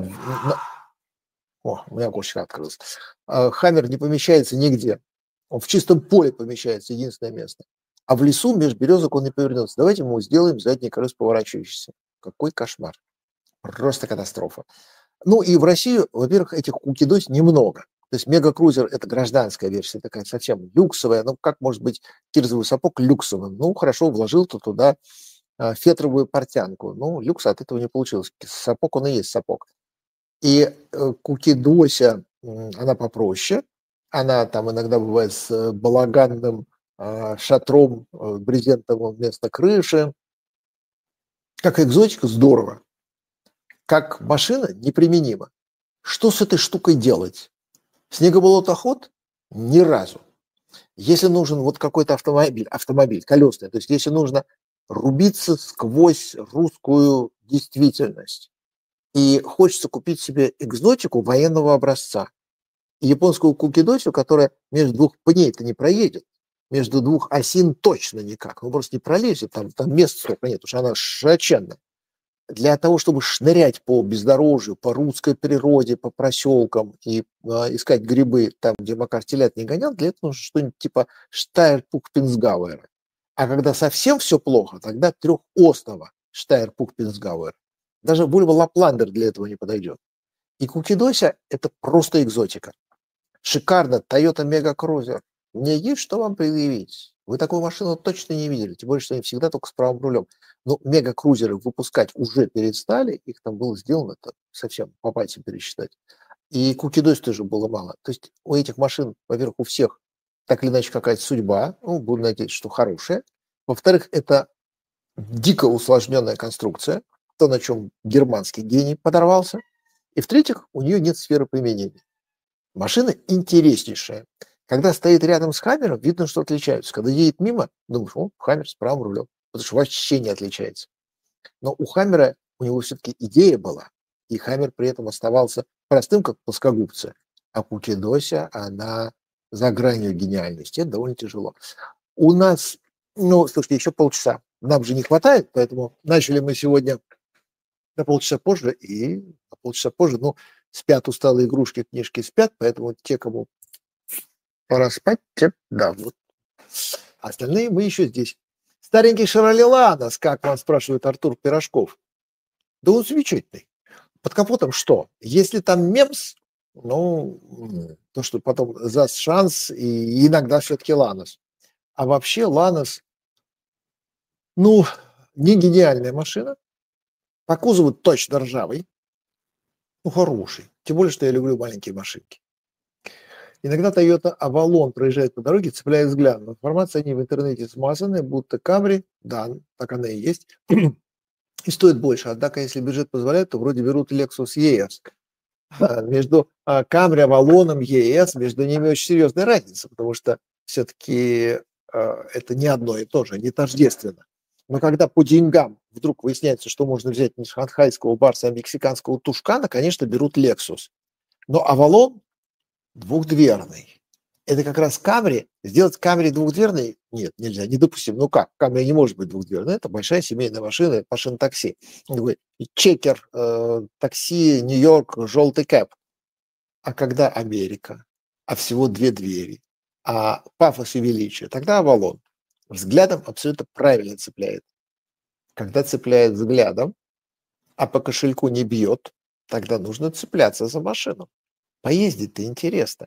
О, у меня окошко открылось. Хаммер не помещается нигде. Он в чистом поле помещается, единственное место. А в лесу между березок он не повернется. Давайте мы сделаем задние колеса поворачивающиеся. Какой кошмар. Просто катастрофа. Ну и в России, во-первых, этих Кукидоси немного. То есть мегакрузер – это гражданская версия, такая совсем люксовая. Ну, как может быть кирзовый сапог люксовым? Ну, хорошо, вложил ты туда а, фетровую портянку. Ну, люкса от этого не получилось. Сапог, он и есть сапог. И э, Кукидося, она попроще. Она там иногда бывает с балаганным э, шатром э, брезентовым вместо крыши. Как экзотика здорово. Как машина неприменима. Что с этой штукой делать? Снегоболотоход? Ни разу. Если нужен вот какой-то автомобиль, автомобиль колесный, то есть если нужно рубиться сквозь русскую действительность, и хочется купить себе экзотику военного образца, и японскую Кукидосю, которая между двух пней-то не проедет, между двух осин точно никак, ну просто не пролезет, там, там места столько нет, потому что она широченная. Для того, чтобы шнырять по бездорожью, по русской природе, по проселкам и э, искать грибы там, где Макар телят не гонял, для этого нужно что-нибудь типа Штайр-Пух-Пинсгауэра. А когда совсем все плохо, тогда трехосного Штайр-Пух-Пинсгауэра. Даже Вольво Лапландер для этого не подойдет. И Кукидося – это просто экзотика. Шикарно, Toyota Mega Cruiser. Мне есть что вам предъявить. Вы такую машину точно не видели, тем более, что они всегда только с правым рулем. Но мега-крузеры выпускать уже перестали, их там было сделано это совсем по пальцам пересчитать. И Кукидоси тоже было мало. То есть у этих машин, во-первых, у всех так или иначе какая-то судьба, ну, будем надеяться, что хорошая, Во-вторых, это дико усложненная конструкция, то, на чем германский гений подорвался. И в-третьих, у нее нет сферы применения. Машина интереснейшая. Когда стоит рядом с Хаммером, видно, что отличаются. Когда едет мимо, думаешь, о, Хаммер с правым рулем. Потому что вообще не отличается. Но у Хаммера, у него все-таки идея была. И Хаммер при этом оставался простым, как плоскогубцы. А Кукидося, она за гранью гениальности. Это довольно тяжело. У нас, ну, слушайте, еще полчаса. Нам же не хватает, поэтому начали мы сегодня на полчаса позже, и на полчаса позже, ну, спят усталые игрушки, книжки спят, поэтому те, кому пора спать, те, да, вот. Остальные мы еще здесь. Старенький «Шевроле Ланос», как вас спрашивает Артур Пирожков. Да он замечательный. Под капотом что? Если там мемс, ну, то, что потом даст шанс, и иногда все-таки «Ланос». А вообще «Ланос», ну, не гениальная машина, по кузову точно ржавый, ну, хороший. Тем более, что я люблю маленькие машинки. Иногда Toyota Avalon проезжает по дороге, цепляет взгляд. Но информация о ней в интернете смазанная, будто Camry, да, так она и есть, и стоит больше. Однако, если бюджет позволяет, то вроде берут Lexus и эс. Между Camry, Avalon и эс, между ними очень серьезная разница, потому что все-таки это не одно и то же, не тождественно. Но когда по деньгам вдруг выясняется, что можно взять не шанхайского барса, а мексиканского тушкана, конечно, берут Lexus. Но Avalon двухдверный. Это как раз Camry. Сделать Camry двухдверный нет, нельзя, недопустимо. Ну как, Camry не может быть двухдверной. Это большая семейная машина, машина такси. Такой чекер, э, такси, Нью-Йорк, желтый кэп. А когда Америка, а всего две двери, а пафос и величие, тогда Avalon взглядом абсолютно правильно цепляет. Когда цепляет взглядом, а по кошельку не бьет, тогда нужно цепляться за машину. Поездить-то интересно.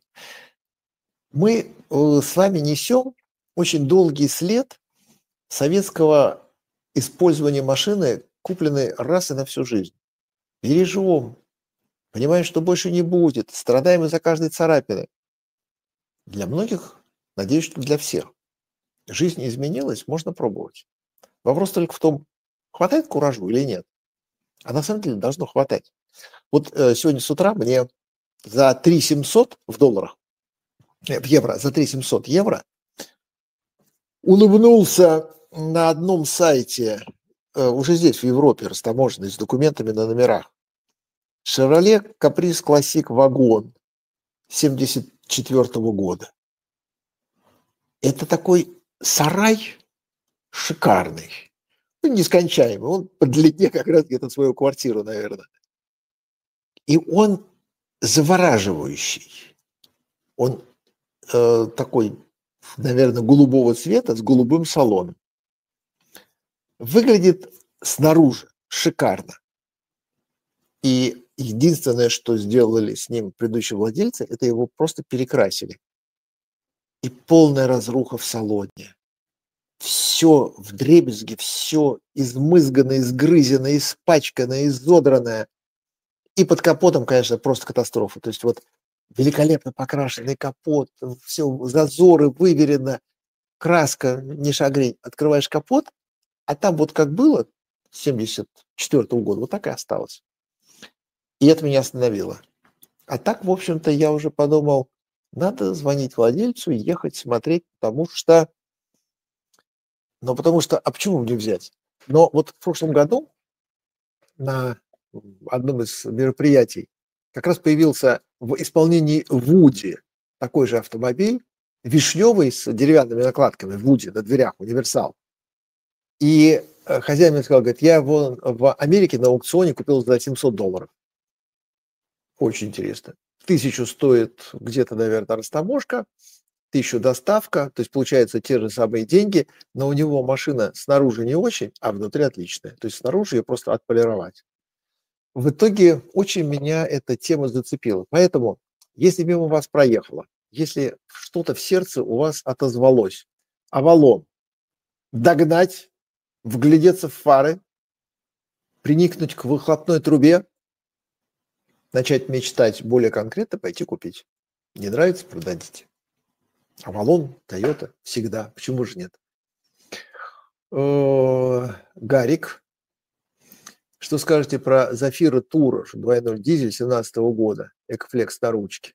Мы э, с вами несем очень долгий след советского использования машины, купленной раз и на всю жизнь. Бережем, понимаем, что больше не будет, страдаем из-за каждой царапины. Для многих, надеюсь, что для всех. Жизнь изменилась, можно пробовать. Вопрос только в том, хватает куражу или нет. А на самом деле должно хватать. Вот э, сегодня с утра мне за три тысячи семьсот в долларах, э, в евро, за три тысячи семьсот евро улыбнулся на одном сайте, э, уже здесь, в Европе, растаможенный, с документами на номерах. «Шевроле Каприз Классик Вагон» семьдесят четвёртого года. Это такой сарай шикарный, ну, нескончаемый. Он по длине как раз где-то свою квартиру, наверное. И он завораживающий. Он э, такой, наверное, голубого цвета с голубым салоном. Выглядит снаружи шикарно. И единственное, что сделали с ним предыдущие владельцы, это его просто перекрасили. И полная разруха в салоне. Все вдребезги, все измызганное, изгрызенное, испачканное, изодранное. И под капотом, конечно, просто катастрофа. То есть вот великолепно покрашенный капот, все зазоры выверено, краска не шагрень. Открываешь капот, а там вот как было семьдесят четвёртого года, вот так и осталось. И это меня остановило. А так, в общем-то, я уже подумал, надо звонить владельцу и ехать смотреть, потому что... Ну, потому что... А почему не взять? Но вот в прошлом году на одном из мероприятий как раз появился в исполнении Вуди такой же автомобиль, вишневый, с деревянными накладками, Вуди на дверях, универсал. И хозяин мне сказал, говорит, я его в Америке на аукционе купил за семьсот долларов. Очень интересно. Тысячу стоит где-то, наверное, растаможка, тысячу доставка, то есть получается те же самые деньги, но у него машина снаружи не очень, а внутри отличная. То есть снаружи ее просто отполировать. В итоге очень меня эта тема зацепила. Поэтому, если мимо вас проехало, если что-то в сердце у вас отозвалось, Avalon, догнать, вглядеться в фары, приникнуть к выхлопной трубе, начать мечтать более конкретно, пойти купить. Не нравится – продадите. Avalon, Toyota всегда. Почему же нет? Э, Гарик, что скажете про Зафира Тура два ноль дизель семнадцатого года, Экофлекс на ручке?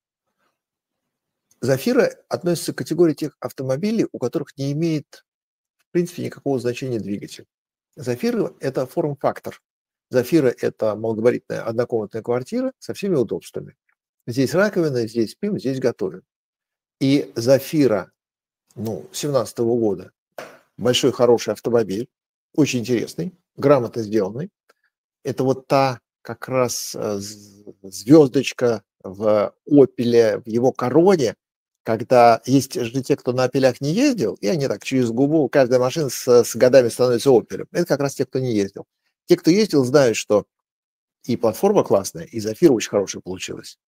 Зафира относится к категории тех автомобилей, у которых не имеет, в принципе, никакого значения двигатель. Зафира – это форм-фактор. Зафира – это малогабаритная однокомнатная квартира со всеми удобствами. Здесь раковина, здесь спим, здесь готовим. И Зафира, ну, семнадцатого года, большой хороший автомобиль, очень интересный, грамотно сделанный. Это вот та как раз звездочка в «Опеле», в его «Короне», когда есть же те, кто на «Опелях» не ездил, и они так через губу, каждая машина с, с годами становится «Опелем». Это как раз те, кто не ездил. Те, кто ездил, знают, что и платформа классная, и Зафира очень хорошая получилась.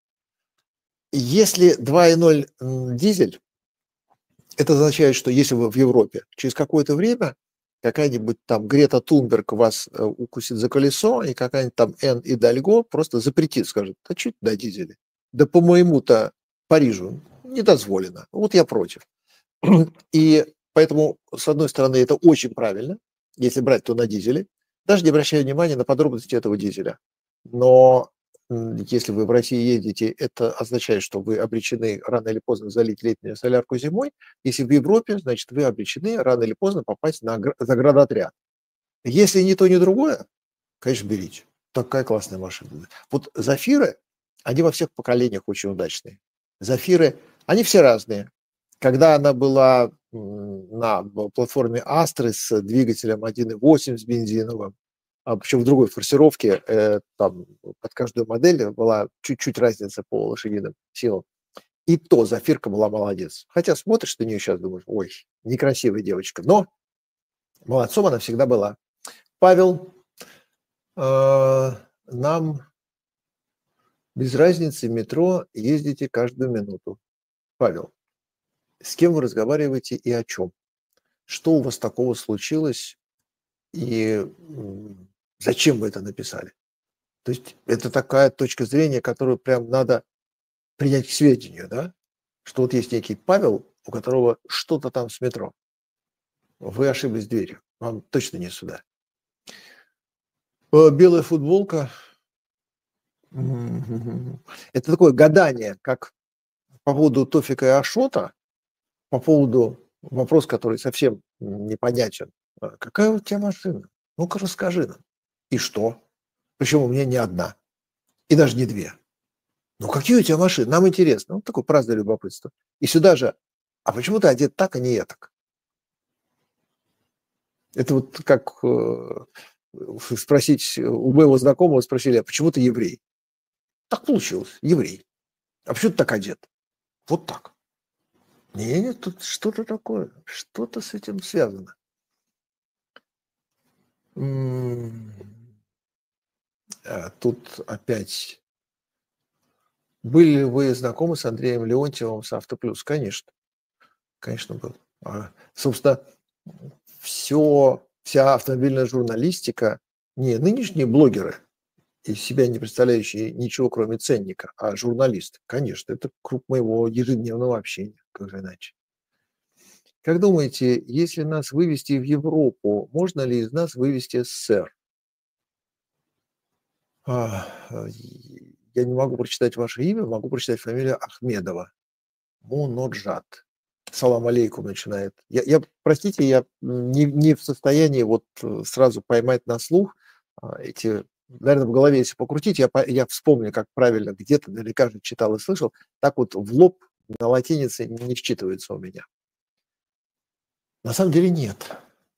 Если два ноль дизель, это означает, что если вы в Европе, через какое-то время какая-нибудь там Грета Тунберг вас э, укусит за колесо, и какая-нибудь там Эн и Дальго просто запретит, скажет, да чуть на дизеле. Да по моему-то Парижу не дозволено. Вот я против. И поэтому, с одной стороны, это очень правильно, если брать, то на дизеле, даже не обращая внимания на подробности этого дизеля. Но если вы в России ездите, это означает, что вы обречены рано или поздно залить летнюю солярку зимой. Если в Европе, значит, вы обречены рано или поздно попасть на заградотряд. Если ни то, ни другое, конечно, берите. Такая классная машина. Вот Зафиры, они во всех поколениях очень удачные. Зафиры, они все разные. Когда она была на платформе Астры с двигателем один и восемь с бензиновым, а причем в другой форсировке, э, там под каждую модель была чуть-чуть разница по лошадиным силам. И то Зафирка была молодец. Хотя смотришь на нее сейчас, думаешь, ой, некрасивая девочка. Но молодцом она всегда была. Павел, э, нам без разницы метро ездите каждую минуту. Павел, с кем вы разговариваете и о чем? Что у вас такого случилось? И зачем вы это написали? То есть это такая точка зрения, которую прям надо принять к сведению, да? Что вот есть некий Павел, у которого что-то там с метро. Вы ошиблись дверью. Вам точно не сюда. Белая футболка. Это такое гадание, как по поводу Тофика и Ашота, по поводу вопроса, который совсем непонятен. Какая у тебя машина? Ну-ка расскажи нам. И что? Причем у меня не одна. И даже не две. Ну какие у тебя машины? Нам интересно. Ну такое праздное любопытство. И сюда же, а почему ты одет так, а не этак? Это вот как э, спросить, у моего знакомого спросили, а почему ты еврей? Так получилось, еврей. А почему ты так одет? Вот так. Не, нет, тут что-то такое, что-то с этим связано. Тут опять. Были ли вы знакомы с Андреем Леонтьевым с Автоплюс? Конечно. Конечно, был. А, собственно, все, вся автомобильная журналистика, не нынешние блогеры, из себя не представляющие ничего, кроме ценника, а журналисты. Конечно, это круг моего ежедневного общения, как же иначе. Как думаете, если нас вывести в Европу, можно ли из нас вывести СССР? А, я не могу прочитать ваше имя, могу прочитать фамилию Ахмедова. Муноджат. Салам алейкум начинает. Я, я простите, я не, не в состоянии вот сразу поймать на слух эти, наверное, в голове, если покрутить, я, я вспомню, как правильно где-то наверняка же читал и слышал, так вот в лоб на латинице не считывается у меня. На самом деле нет.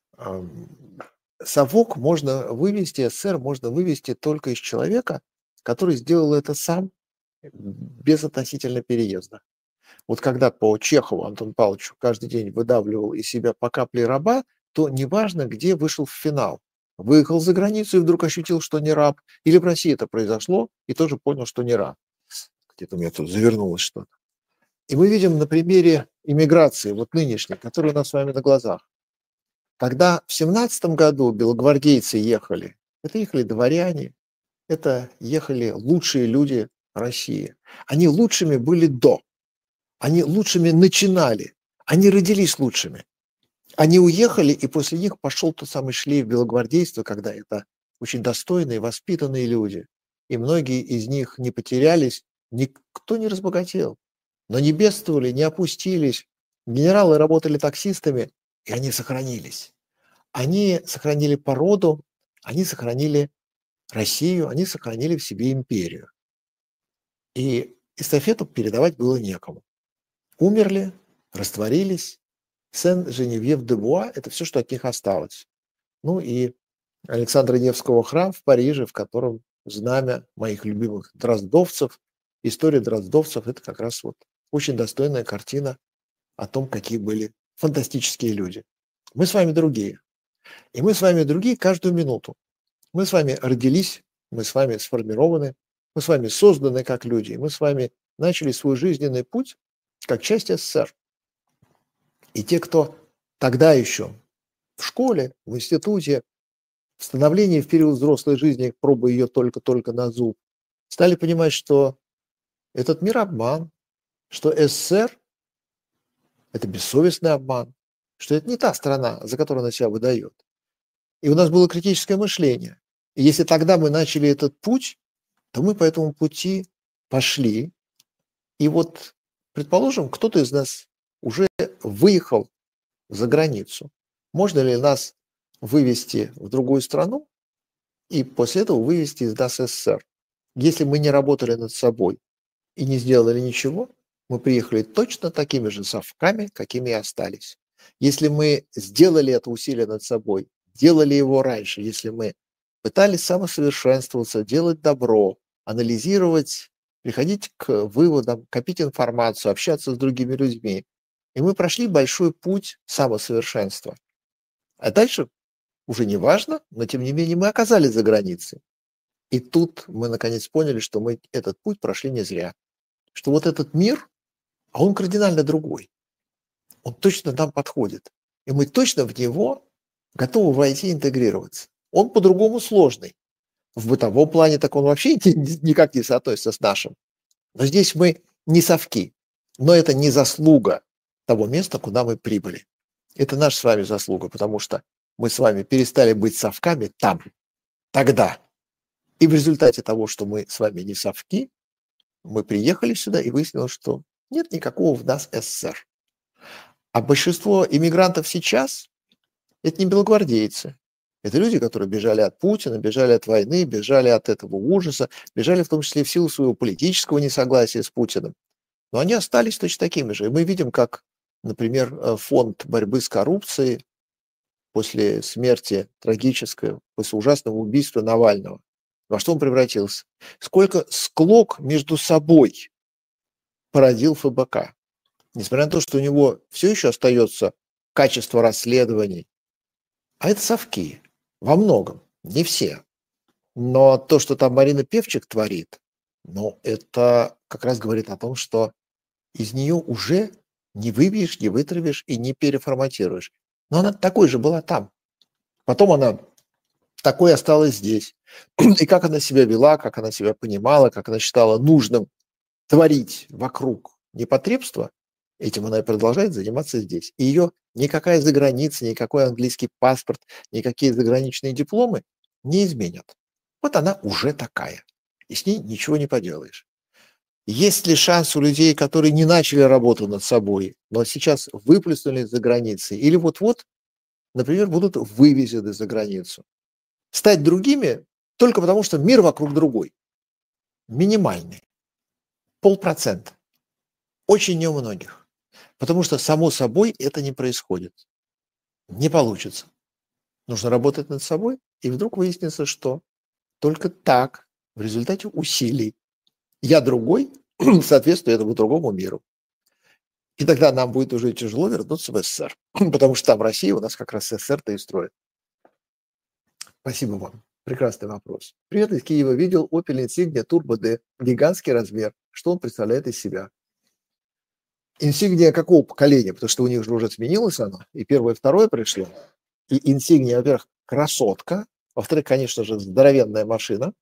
Совок можно вывести, СССР можно вывести только из человека, который сделал это сам без относительно переезда. Вот когда по Чехову Антон Павловичу каждый день выдавливал из себя по капле раба, то неважно, где вышел в финал. Выехал за границу и вдруг ощутил, что не раб. Или в России это произошло, и тоже понял, что не раб. Где-то у меня тут завернулось что-то. И мы видим на примере иммиграции, вот нынешней, которая у нас с вами на глазах. Когда в семнадцатом году белогвардейцы ехали, это ехали дворяне, это ехали лучшие люди России. Они лучшими были до. Они лучшими начинали. Они родились лучшими. Они уехали, и после них пошел тот самый шлейф белогвардейства, когда это очень достойные, воспитанные люди. И многие из них не потерялись, никто не разбогател, но не бедствовали, не опустились. Генералы работали таксистами, и они сохранились. Они сохранили породу, они сохранили Россию, они сохранили в себе империю. И эстафету передавать было некому. Умерли, растворились. Сен-Женевьев-де-Буа – это все, что от них осталось. Ну и Александра Невского храм в Париже, в котором знамя моих любимых дроздовцев. История дроздовцев – это как раз вот очень достойная картина о том, какие были фантастические люди. Мы с вами другие. И мы с вами другие каждую минуту. Мы с вами родились, мы с вами сформированы, мы с вами созданы как люди, и мы с вами начали свой жизненный путь как часть СССР. И те, кто тогда еще в школе, в институте, в становлении в период взрослой жизни, пробуя ее только-только на зуб, стали понимать, что этот мир обман, что СССР – это бессовестный обман, что это не та страна, за которую она себя выдает. И у нас было критическое мышление. И если тогда мы начали этот путь, то мы по этому пути пошли. И вот, предположим, кто-то из нас уже выехал за границу. Можно ли нас вывести в другую страну и после этого вывести из нас СССР? Если мы не работали над собой и не сделали ничего, мы приехали точно такими же совками, какими и остались. Если мы сделали это усилие над собой, делали его раньше, если мы пытались самосовершенствоваться, делать добро, анализировать, приходить к выводам, копить информацию, общаться с другими людьми, и мы прошли большой путь самосовершенства. А дальше уже не важно, но тем не менее мы оказались за границей. И тут мы наконец поняли, что мы этот путь прошли не зря. Что вот этот мир, а он кардинально другой. Он точно нам подходит. И мы точно в него готовы войти и интегрироваться. Он по-другому сложный. В бытовом плане так он вообще никак не соотносится с нашим. Но здесь мы не совки. Но это не заслуга того места, куда мы прибыли. Это наша с вами заслуга, потому что мы с вами перестали быть совками там, тогда. И в результате того, что мы с вами не совки, мы приехали сюда и выяснилось, что нет никакого в нас СССР. А большинство иммигрантов сейчас – это не белогвардейцы. Это люди, которые бежали от Путина, бежали от войны, бежали от этого ужаса, бежали в том числе в силу своего политического несогласия с Путиным. Но они остались точно такими же. И мы видим, как, например, фонд борьбы с коррупцией после смерти трагической, после ужасного убийства Навального, во что он превратился? Сколько склок между собой породил ФБК. Несмотря на то, что у него все еще остается качество расследований, а это совки во многом, не все. Но то, что там Марина Певчик творит, ну, это как раз говорит о том, что из нее уже не выбьешь, не вытравишь и не переформатируешь. Но она такой же была там. Потом она такой осталась здесь. И как она себя вела, как она себя понимала, как она считала нужным творить вокруг непотребства, этим она и продолжает заниматься здесь. И ее никакая заграница, никакой английский паспорт, никакие заграничные дипломы не изменят. Вот она уже такая. И с ней ничего не поделаешь. Есть ли шанс у людей, которые не начали работу над собой, но сейчас выплеснули за границей, или вот-вот, например, будут вывезены за границу, стать другими только потому, что мир вокруг другой, минимальный, полпроцента, очень не у многих, потому что само собой это не происходит, не получится. Нужно работать над собой, и вдруг выяснится, что только так, в результате усилий, я другой, соответствую этому другому миру. И тогда нам будет уже тяжело вернуться в СССР, потому что там Россия у нас как раз СССР-то и строит. Спасибо вам. Прекрасный вопрос. Привет из Киева. Видел Opel Insignia Turbo D. Гигантский размер. Что он представляет из себя? Insignia какого поколения? Потому что у них же уже сменилось оно. И первое, и второе пришло. И Insignia, во-первых, красотка. Во-вторых, конечно же, здоровенная машина.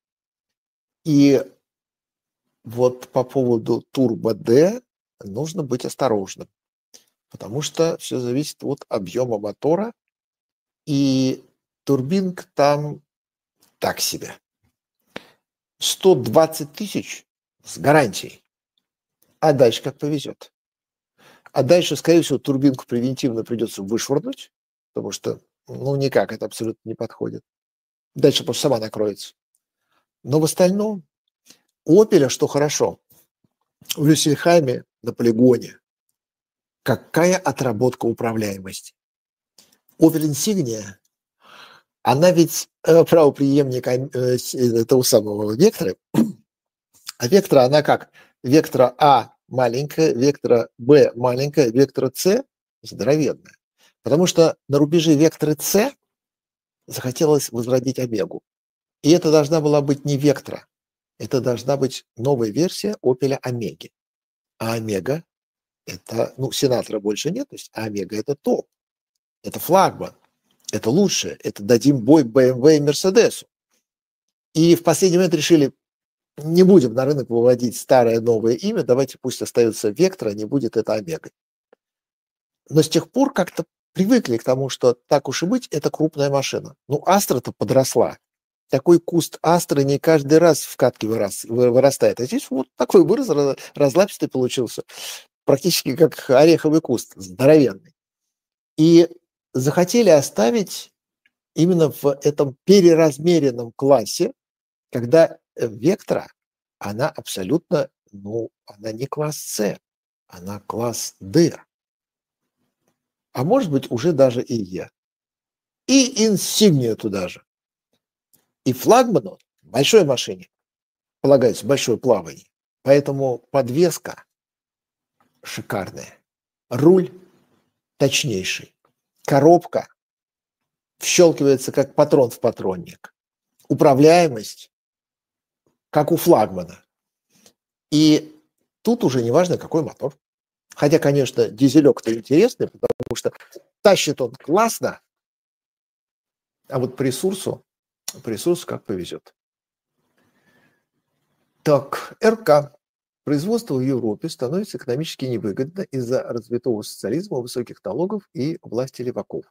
И вот по поводу Turbo D нужно быть осторожным. потому что все зависит от объема мотора, и турбинка там так себе. сто двадцать тысяч с гарантией, а дальше как повезет. А дальше, скорее всего, турбинку превентивно придется вышвырнуть, потому что, ну, никак это абсолютно не подходит. Дальше просто сама накроется. Но в остальном у «Опеля» что хорошо, в Люсельхайме на полигоне какая отработка управляемости. «Опель Инсигния», она ведь э, правопреемник э, с- того самого «Вектора», а «Вектора» она как? «Вектора А» маленькая, «Вектора Б» маленькая, «Вектора С» здоровенная. Потому что на рубеже «Вектора С» захотелось возродить «Омегу». И это должна была быть не «Вектора», это должна быть новая версия «Опеля Омеги». А «Омега» – это, ну, «Сенатора» больше нет, то есть «Омега» – это топ, это флагман, это лучшее, это дадим бой бэ эм вэ и «Мерседесу». И в последний момент решили, не будем на рынок выводить старое новое имя, давайте пусть остается «Вектор», а не будет это «Омегой». Но с тех пор как-то привыкли к тому, что так уж и быть, это крупная машина. Ну, «Астра»-то подросла. Такой куст «Астры» не каждый раз в катке вырас, вы- вырастает. А здесь вот такой вырос, раз- разлапистый получился. Практически как ореховый куст, здоровенный. И захотели оставить именно в этом переразмеренном классе, когда э, «Вектора», она абсолютно, ну, она не класс «С», она класс «Д», а может быть уже даже и «Е». И «Инсигния» туда же. И флагману, большой машине, полагается большое плавание. Поэтому подвеска шикарная, руль точнейший, коробка вщелкивается как патрон в патронник, управляемость как у флагмана. И тут уже не важно, какой мотор. Хотя, конечно, дизелек-то интересный, потому что тащит он классно, а вот по ресурсу, по ресурсу как повезет. Так, эр ка. Производство в Европе становится экономически невыгодно из-за развитого социализма, высоких налогов и власти леваков.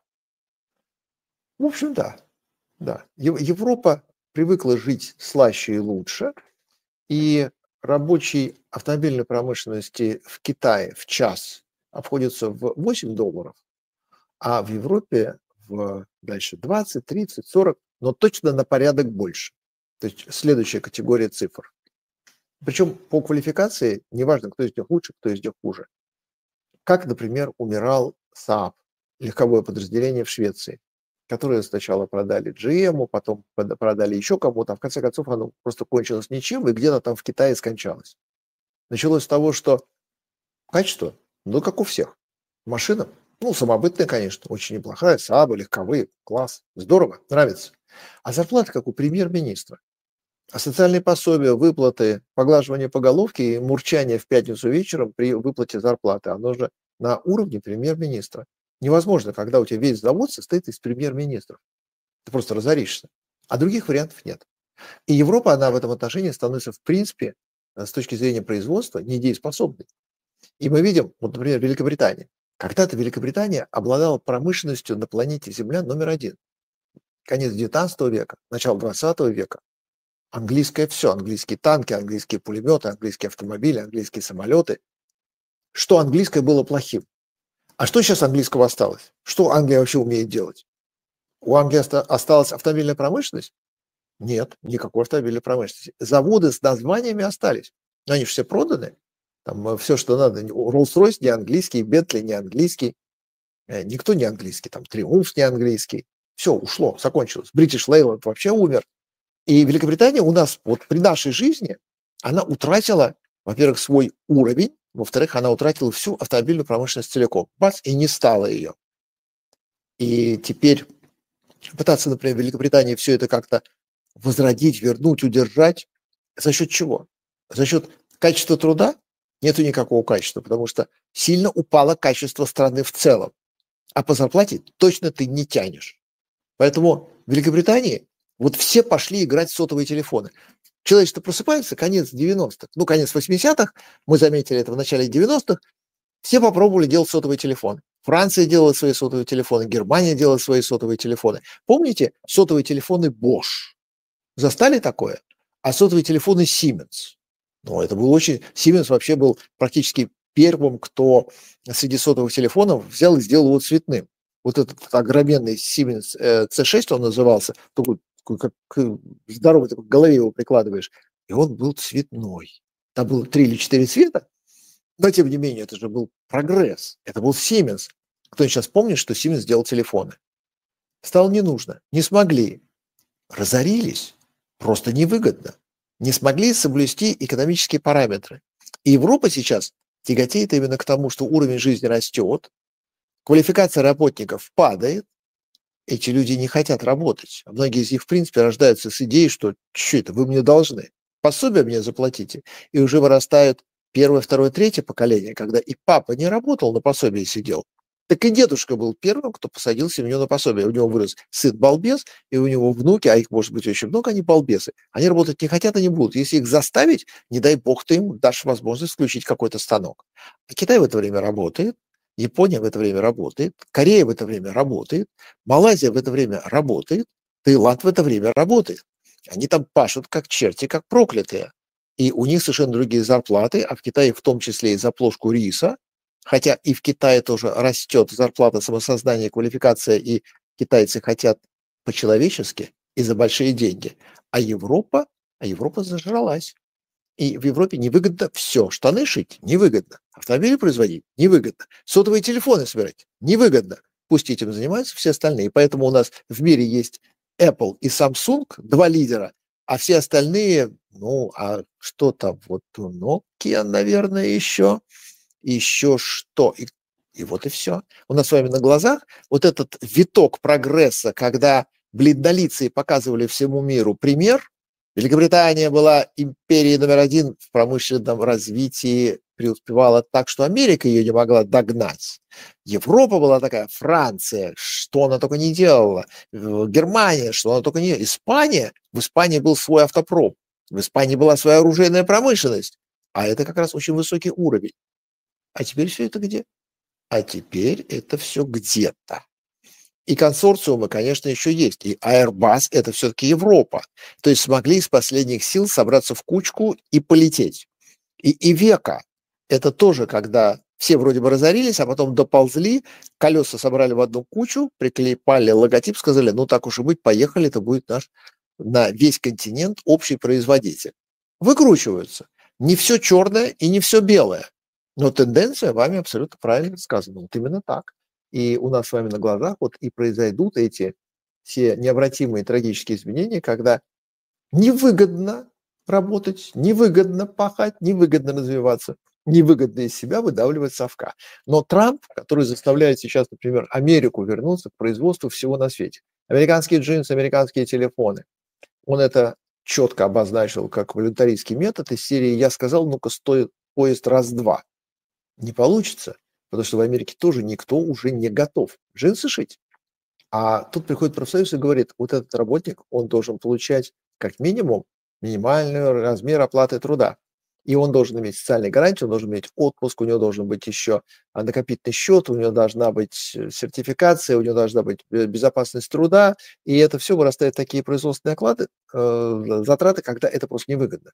В общем, да. да. Ев- Европа привыкла жить слаще и лучше, и рабочий автомобильной промышленности в Китае в час обходится в восемь долларов, а в Европе в дальше двадцать, тридцать, сорок, но точно на порядок больше. То есть следующая категория цифр. Причем по квалификации, неважно, кто из них лучше, кто из них хуже. Как, например, умирал Saab, легковое подразделение в Швеции, которое сначала продали джи эм, потом прода- продали еще кому-то, а в конце концов оно просто кончилось ничем, и где-то там в Китае скончалось. Началось с того, что качество, ну, как у всех. Машина, ну, самобытная, конечно, очень неплохая, Saab, легковые, класс, здорово, нравится. А зарплата, как у премьер-министра. А социальные пособия, выплаты, поглаживание по головке и мурчание в пятницу вечером при выплате зарплаты, оно же на уровне премьер-министра. Невозможно, когда у тебя весь завод состоит из премьер-министров. Ты просто разоришься. А других вариантов нет. И Европа, она в этом отношении становится, в принципе, э, с точки зрения производства, недееспособной. И мы видим, вот, например, Великобритания. Когда-то Великобритания обладала промышленностью на планете Земля номер один. Конец девятнадцатого века, начало двадцатого века. Английское все, английские танки, английские пулеметы, английские автомобили, английские самолеты. Что английское было плохим? А что сейчас английского осталось? Что Англия вообще умеет делать? У Англии оста- осталась автомобильная промышленность? Нет, никакой автомобильной промышленности. Заводы с названиями остались. Но они же все проданы. Там все, что надо. Rolls-Royce не английский, Bentley не английский, э, никто не английский, там Триумф не английский. Все, ушло, закончилось. British Leyland вообще умер. И Великобритания у нас вот при нашей жизни, она утратила, во-первых, свой уровень, во-вторых, она утратила всю автомобильную промышленность целиком. Бац, и не стало ее. И теперь пытаться, например, в Великобритании все это как-то возродить, вернуть, удержать. За счет чего? За счет качества труда? Нету никакого качества, потому что сильно упало качество страны в целом. А по зарплате точно ты не тянешь. Поэтому в Великобритании вот все пошли играть в сотовые телефоны. Человечество просыпается, конец девяностых, ну, конец восьмидесятых, мы заметили это в начале девяностых, Все попробовали делать сотовые телефоны. Франция делала свои сотовые телефоны, Германия делала свои сотовые телефоны. Помните сотовые телефоны Bosch? Застали такое? А сотовые телефоны Siemens? Ну, это был очень... Siemens вообще был практически первым, кто среди сотовых телефонов взял и сделал его цветным. Вот этот огроменный Siemens э, си шесть он назывался, такой, как здоровый, такой, к голове его прикладываешь, и он был цветной. Там было три или четыре цвета, но тем не менее это же был прогресс. Это был Siemens. Кто сейчас помнит, что Siemens сделал телефоны? Стало не нужно, не смогли, разорились, просто невыгодно. Не смогли соблюсти экономические параметры. И Европа сейчас тяготеет именно к тому, что уровень жизни растет, квалификация работников падает, эти люди не хотят работать. А многие из них, в принципе, рождаются с идеей, что что это, вы мне должны, пособие мне заплатите. И уже вырастают первое, второе, третье поколение, когда и папа не работал, на пособие сидел, так и дедушка был первым, кто посадил семью на пособие. У него вырос сын-балбес, и у него внуки, а их может быть очень много, они балбесы. Они работать не хотят, они будут. Если их заставить, не дай бог ты им дашь возможность включить какой-то станок. А Китай в это время работает, Япония в это время работает, Корея в это время работает, Малайзия в это время работает, Таиланд в это время работает. Они там пашут как черти, как проклятые. И у них совершенно другие зарплаты, а в Китае в том числе и за плошку риса, хотя и в Китае тоже растет зарплата, самосознание, квалификация, и китайцы хотят по-человечески и за большие деньги. А Европа, а Европа зажралась. И в Европе невыгодно все. Штаны шить невыгодно. Автомобили производить невыгодно. Сотовые телефоны собирать невыгодно. Пусть этим занимаются все остальные. Поэтому у нас в мире есть Apple и Samsung, два лидера, а все остальные, ну, а что там, вот Nokia, наверное, еще, еще что. И, и вот и все. У нас с вами на глазах вот этот виток прогресса, когда бледнолицые показывали всему миру пример. Великобритания была империей номер один в промышленном развитии, преуспевала так, что Америка ее не могла догнать. Европа была такая, Франция, что она только не делала. Германия, что она только не делала. Испания, в Испании был свой автопром. В Испании была своя оружейная промышленность. А это как раз очень высокий уровень. А теперь все это где? А теперь это все где-то. И консорциумы, конечно, еще есть. И Airbus – это все-таки Европа. То есть смогли из последних сил собраться в кучку и полететь. И Ивека – это тоже, когда все вроде бы разорились, а потом доползли, колеса собрали в одну кучу, приклепали логотип, сказали, ну так уж и быть, поехали, это будет наш на весь континент общий производитель. Выкручиваются. Не все черное и не все белое. Но тенденция вами абсолютно правильно сказана. Вот именно так. И у нас с вами на глазах вот и произойдут эти все необратимые трагические изменения, когда невыгодно работать, невыгодно пахать, невыгодно развиваться, невыгодно из себя выдавливать совка. Но Трамп, который заставляет сейчас, например, Америку вернуться к производству всего на свете, американские джинсы, американские телефоны, он это четко обозначил как волюнтаристский метод из серии «Я сказал, ну-ка, стоит поезд раз-два». Не получится. Потому что в Америке тоже никто уже не готов джинсы шить. А тут приходит профсоюз и говорит, вот этот работник, он должен получать как минимум минимальный размер оплаты труда. И он должен иметь социальные гарантии, он должен иметь отпуск, у него должен быть еще накопительный счет, у него должна быть сертификация, у него должна быть безопасность труда. И это все вырастает в такие производственные оклады, э, затраты, когда это просто невыгодно.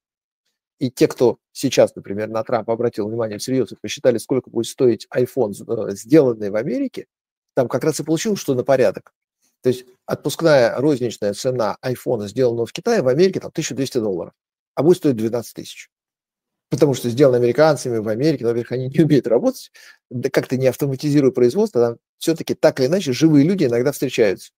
И те, кто сейчас, например, на Трампа обратил внимание всерьез и посчитали, сколько будет стоить iPhone, сделанный в Америке, там как раз и получилось, что на порядок. То есть отпускная розничная цена iPhone, сделанного в Китае, в Америке там тысяча двести долларов, а будет стоить двенадцать тысяч. Потому что сделано американцами в Америке, но, во-первых, они не умеют работать, да как-то не автоматизируя производство, там все-таки так или иначе живые люди иногда встречаются.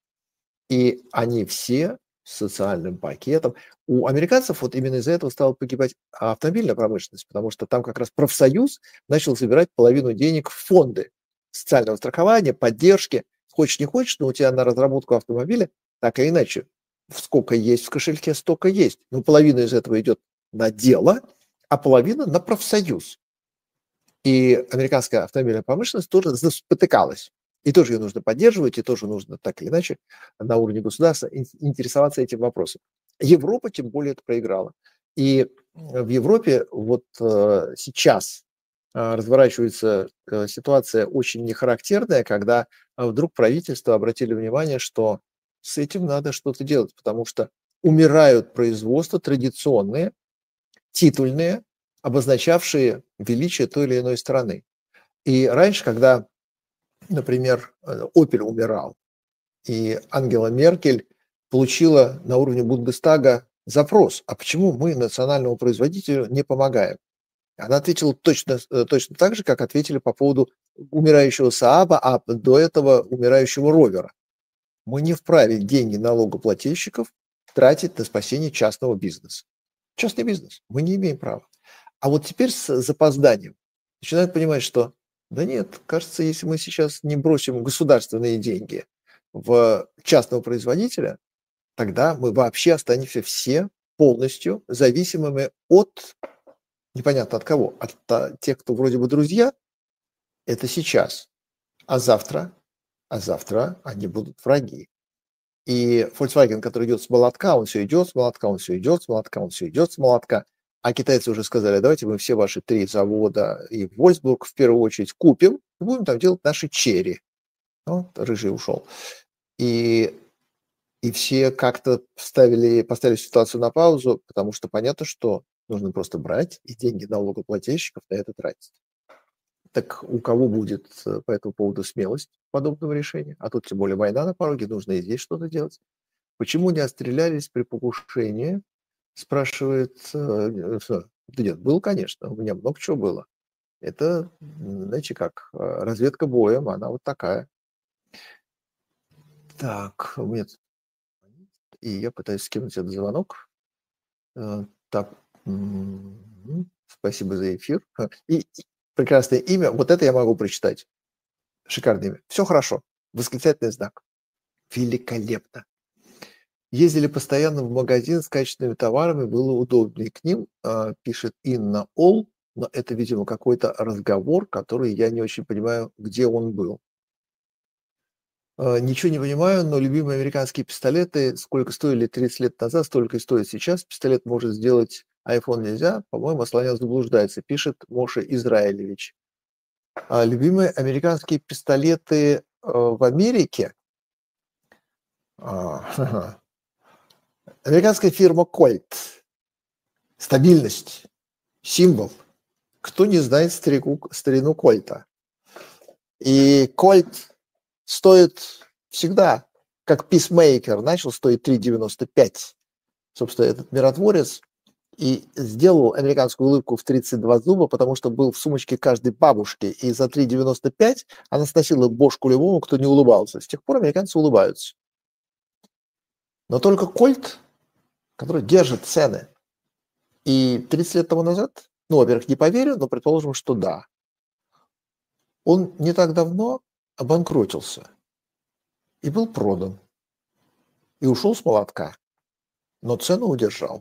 И они все с социальным пакетом. У американцев вот именно из-за этого стала погибать автомобильная промышленность, потому что там как раз профсоюз начал забирать половину денег в фонды социального страхования, поддержки. Хочешь не хочешь, но у тебя на разработку автомобиля так или иначе сколько есть в кошельке, столько есть. Но половина из этого идет на дело, а половина на профсоюз. И американская автомобильная промышленность тоже спотыкалась. И тоже ее нужно поддерживать, и тоже нужно так или иначе на уровне государства интересоваться этим вопросом. Европа тем более это проиграла. И в Европе вот сейчас а, разворачивается э, ситуация очень нехарактерная, когда а, вдруг правительство обратили внимание, что с этим надо что-то делать, потому что умирают производства традиционные, титульные, обозначавшие величие той или иной страны. И раньше, когда, например, э, Opel умирал, и Ангела Меркель получила на уровне Бундестага запрос: а почему мы национальному производителю не помогаем? Она ответила точно, э, точно так же, как ответили по поводу умирающего Сааба, а до этого умирающего Ровера. Мы не вправе деньги налогоплательщиков тратить на спасение частного бизнеса. Частный бизнес. Мы не имеем права. А вот теперь с запозданием начинают понимать, что да нет, кажется, если мы сейчас не бросим государственные деньги в частного производителя, тогда мы вообще останемся все полностью зависимыми от, непонятно от кого, от та- тех, кто вроде бы друзья, это сейчас, а завтра, а завтра они будут враги. И Volkswagen, который идет с молотка, он все идет с молотка, он все идет с молотка, он все идет с молотка. А китайцы уже сказали: давайте мы все ваши три завода и Вольсбург в первую очередь купим и будем там делать наши черри. Вот, рыжий ушел. И, и все как-то ставили, поставили ситуацию на паузу, потому что понятно, что нужно просто брать и деньги налогоплательщиков на это тратить. Так у кого будет э, по этому поводу смелость подобного решения? А тут тем более война на пороге, нужно и здесь что-то делать. Почему не отстрелялись при покушении? Спрашивает. э, что? Да нет, было, конечно, у меня много чего было. Это, м, знаете как, э, разведка боем, она вот такая. Так, у меня тут и я пытаюсь скинуть этот звонок. Э, Так, м, спасибо за эфир. Ха, И, и прекрасное имя, вот это я могу прочитать. Шикарное имя. Все хорошо. Восклицательный знак. Великолепно. Ездили постоянно в магазин с качественными товарами, было удобнее к ним, а, пишет Инна Ол, но это, видимо, какой-то разговор, который я не очень понимаю, где он был. А, Ничего не понимаю, но любимые американские пистолеты, сколько стоили тридцать лет назад, столько и стоят сейчас. Пистолет может сделать, iPhone нельзя. По-моему, слонян заблуждается, пишет Моша Израилевич. А любимые американские пистолеты э, в Америке. А, Американская фирма Colt. Стабильность. Символ. Кто не знает старику, старину Кольта? И Кольт стоит всегда, как писмейкер, начал стоить три девяносто пять. Собственно, этот миротворец и сделал американскую улыбку в тридцать два зуба, потому что был в сумочке каждой бабушки. И за три девяносто пять она сносила бошку любому, кто не улыбался. С тех пор американцы улыбаются. Но только Кольт, который держит цены. И тридцать лет тому назад, ну, во-первых, не поверю, но предположим, что да. Он не так давно обанкротился и был продан, и ушел с молотка, но цену удержал.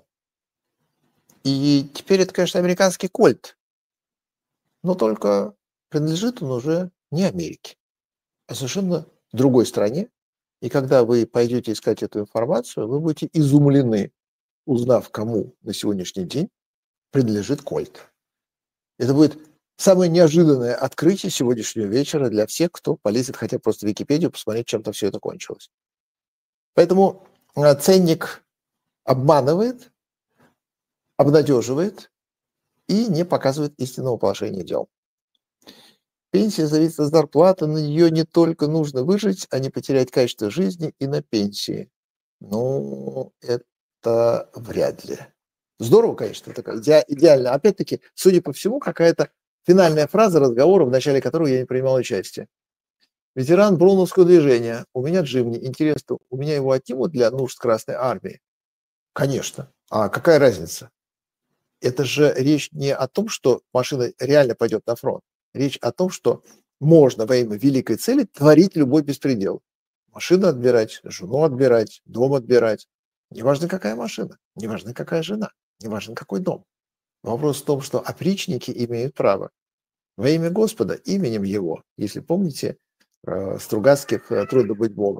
И теперь это, конечно, американский Кольт, но только принадлежит он уже не Америке, а совершенно другой стране. И когда вы пойдете искать эту информацию, вы будете изумлены, узнав, кому на сегодняшний день принадлежит Кольт. Это будет самое неожиданное открытие сегодняшнего вечера для всех, кто полезет хотя бы просто в Википедию посмотреть, чем там все это кончилось. Поэтому э, ценник обманывает, обнадеживает и не показывает истинного положения дел. Пенсия зависит от зарплаты, на нее не только нужно выжить, а не потерять качество жизни и на пенсии. Ну, это вряд ли. Здорово, конечно, это как иде- идеально. Опять-таки, судя по всему, какая-то финальная фраза разговора, в начале которого я не принимал участие. Ветеран Броуновского движения. У меня Джимни. Интересно, у меня его отнимут для нужд Красной Армии? Конечно. А какая разница? Это же речь не о том, что машина реально пойдет на фронт. Речь о том, что можно во имя великой цели творить любой беспредел. Машину отбирать, жену отбирать, дом отбирать. Неважно, какая машина, неважно, какая жена, неважно, какой дом. Вопрос в том, что опричники имеют право во имя Господа, именем Его. Если помните, э, Стругацких э, «Трудно быть Богом».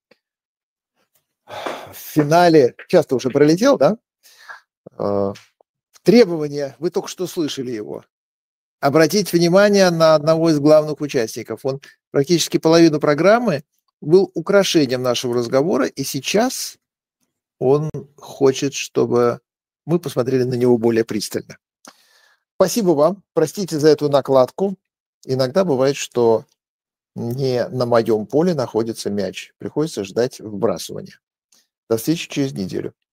В финале, часто уже пролетел, да? Э, Требования, вы только что слышали его. обратить внимание на одного из главных участников. Он практически половину программы был украшением нашего разговора, и сейчас он хочет, чтобы мы посмотрели на него более пристально. Спасибо вам. Простите за эту накладку. Иногда бывает, что не на моем поле находится мяч. Приходится ждать вбрасывания. До встречи через неделю.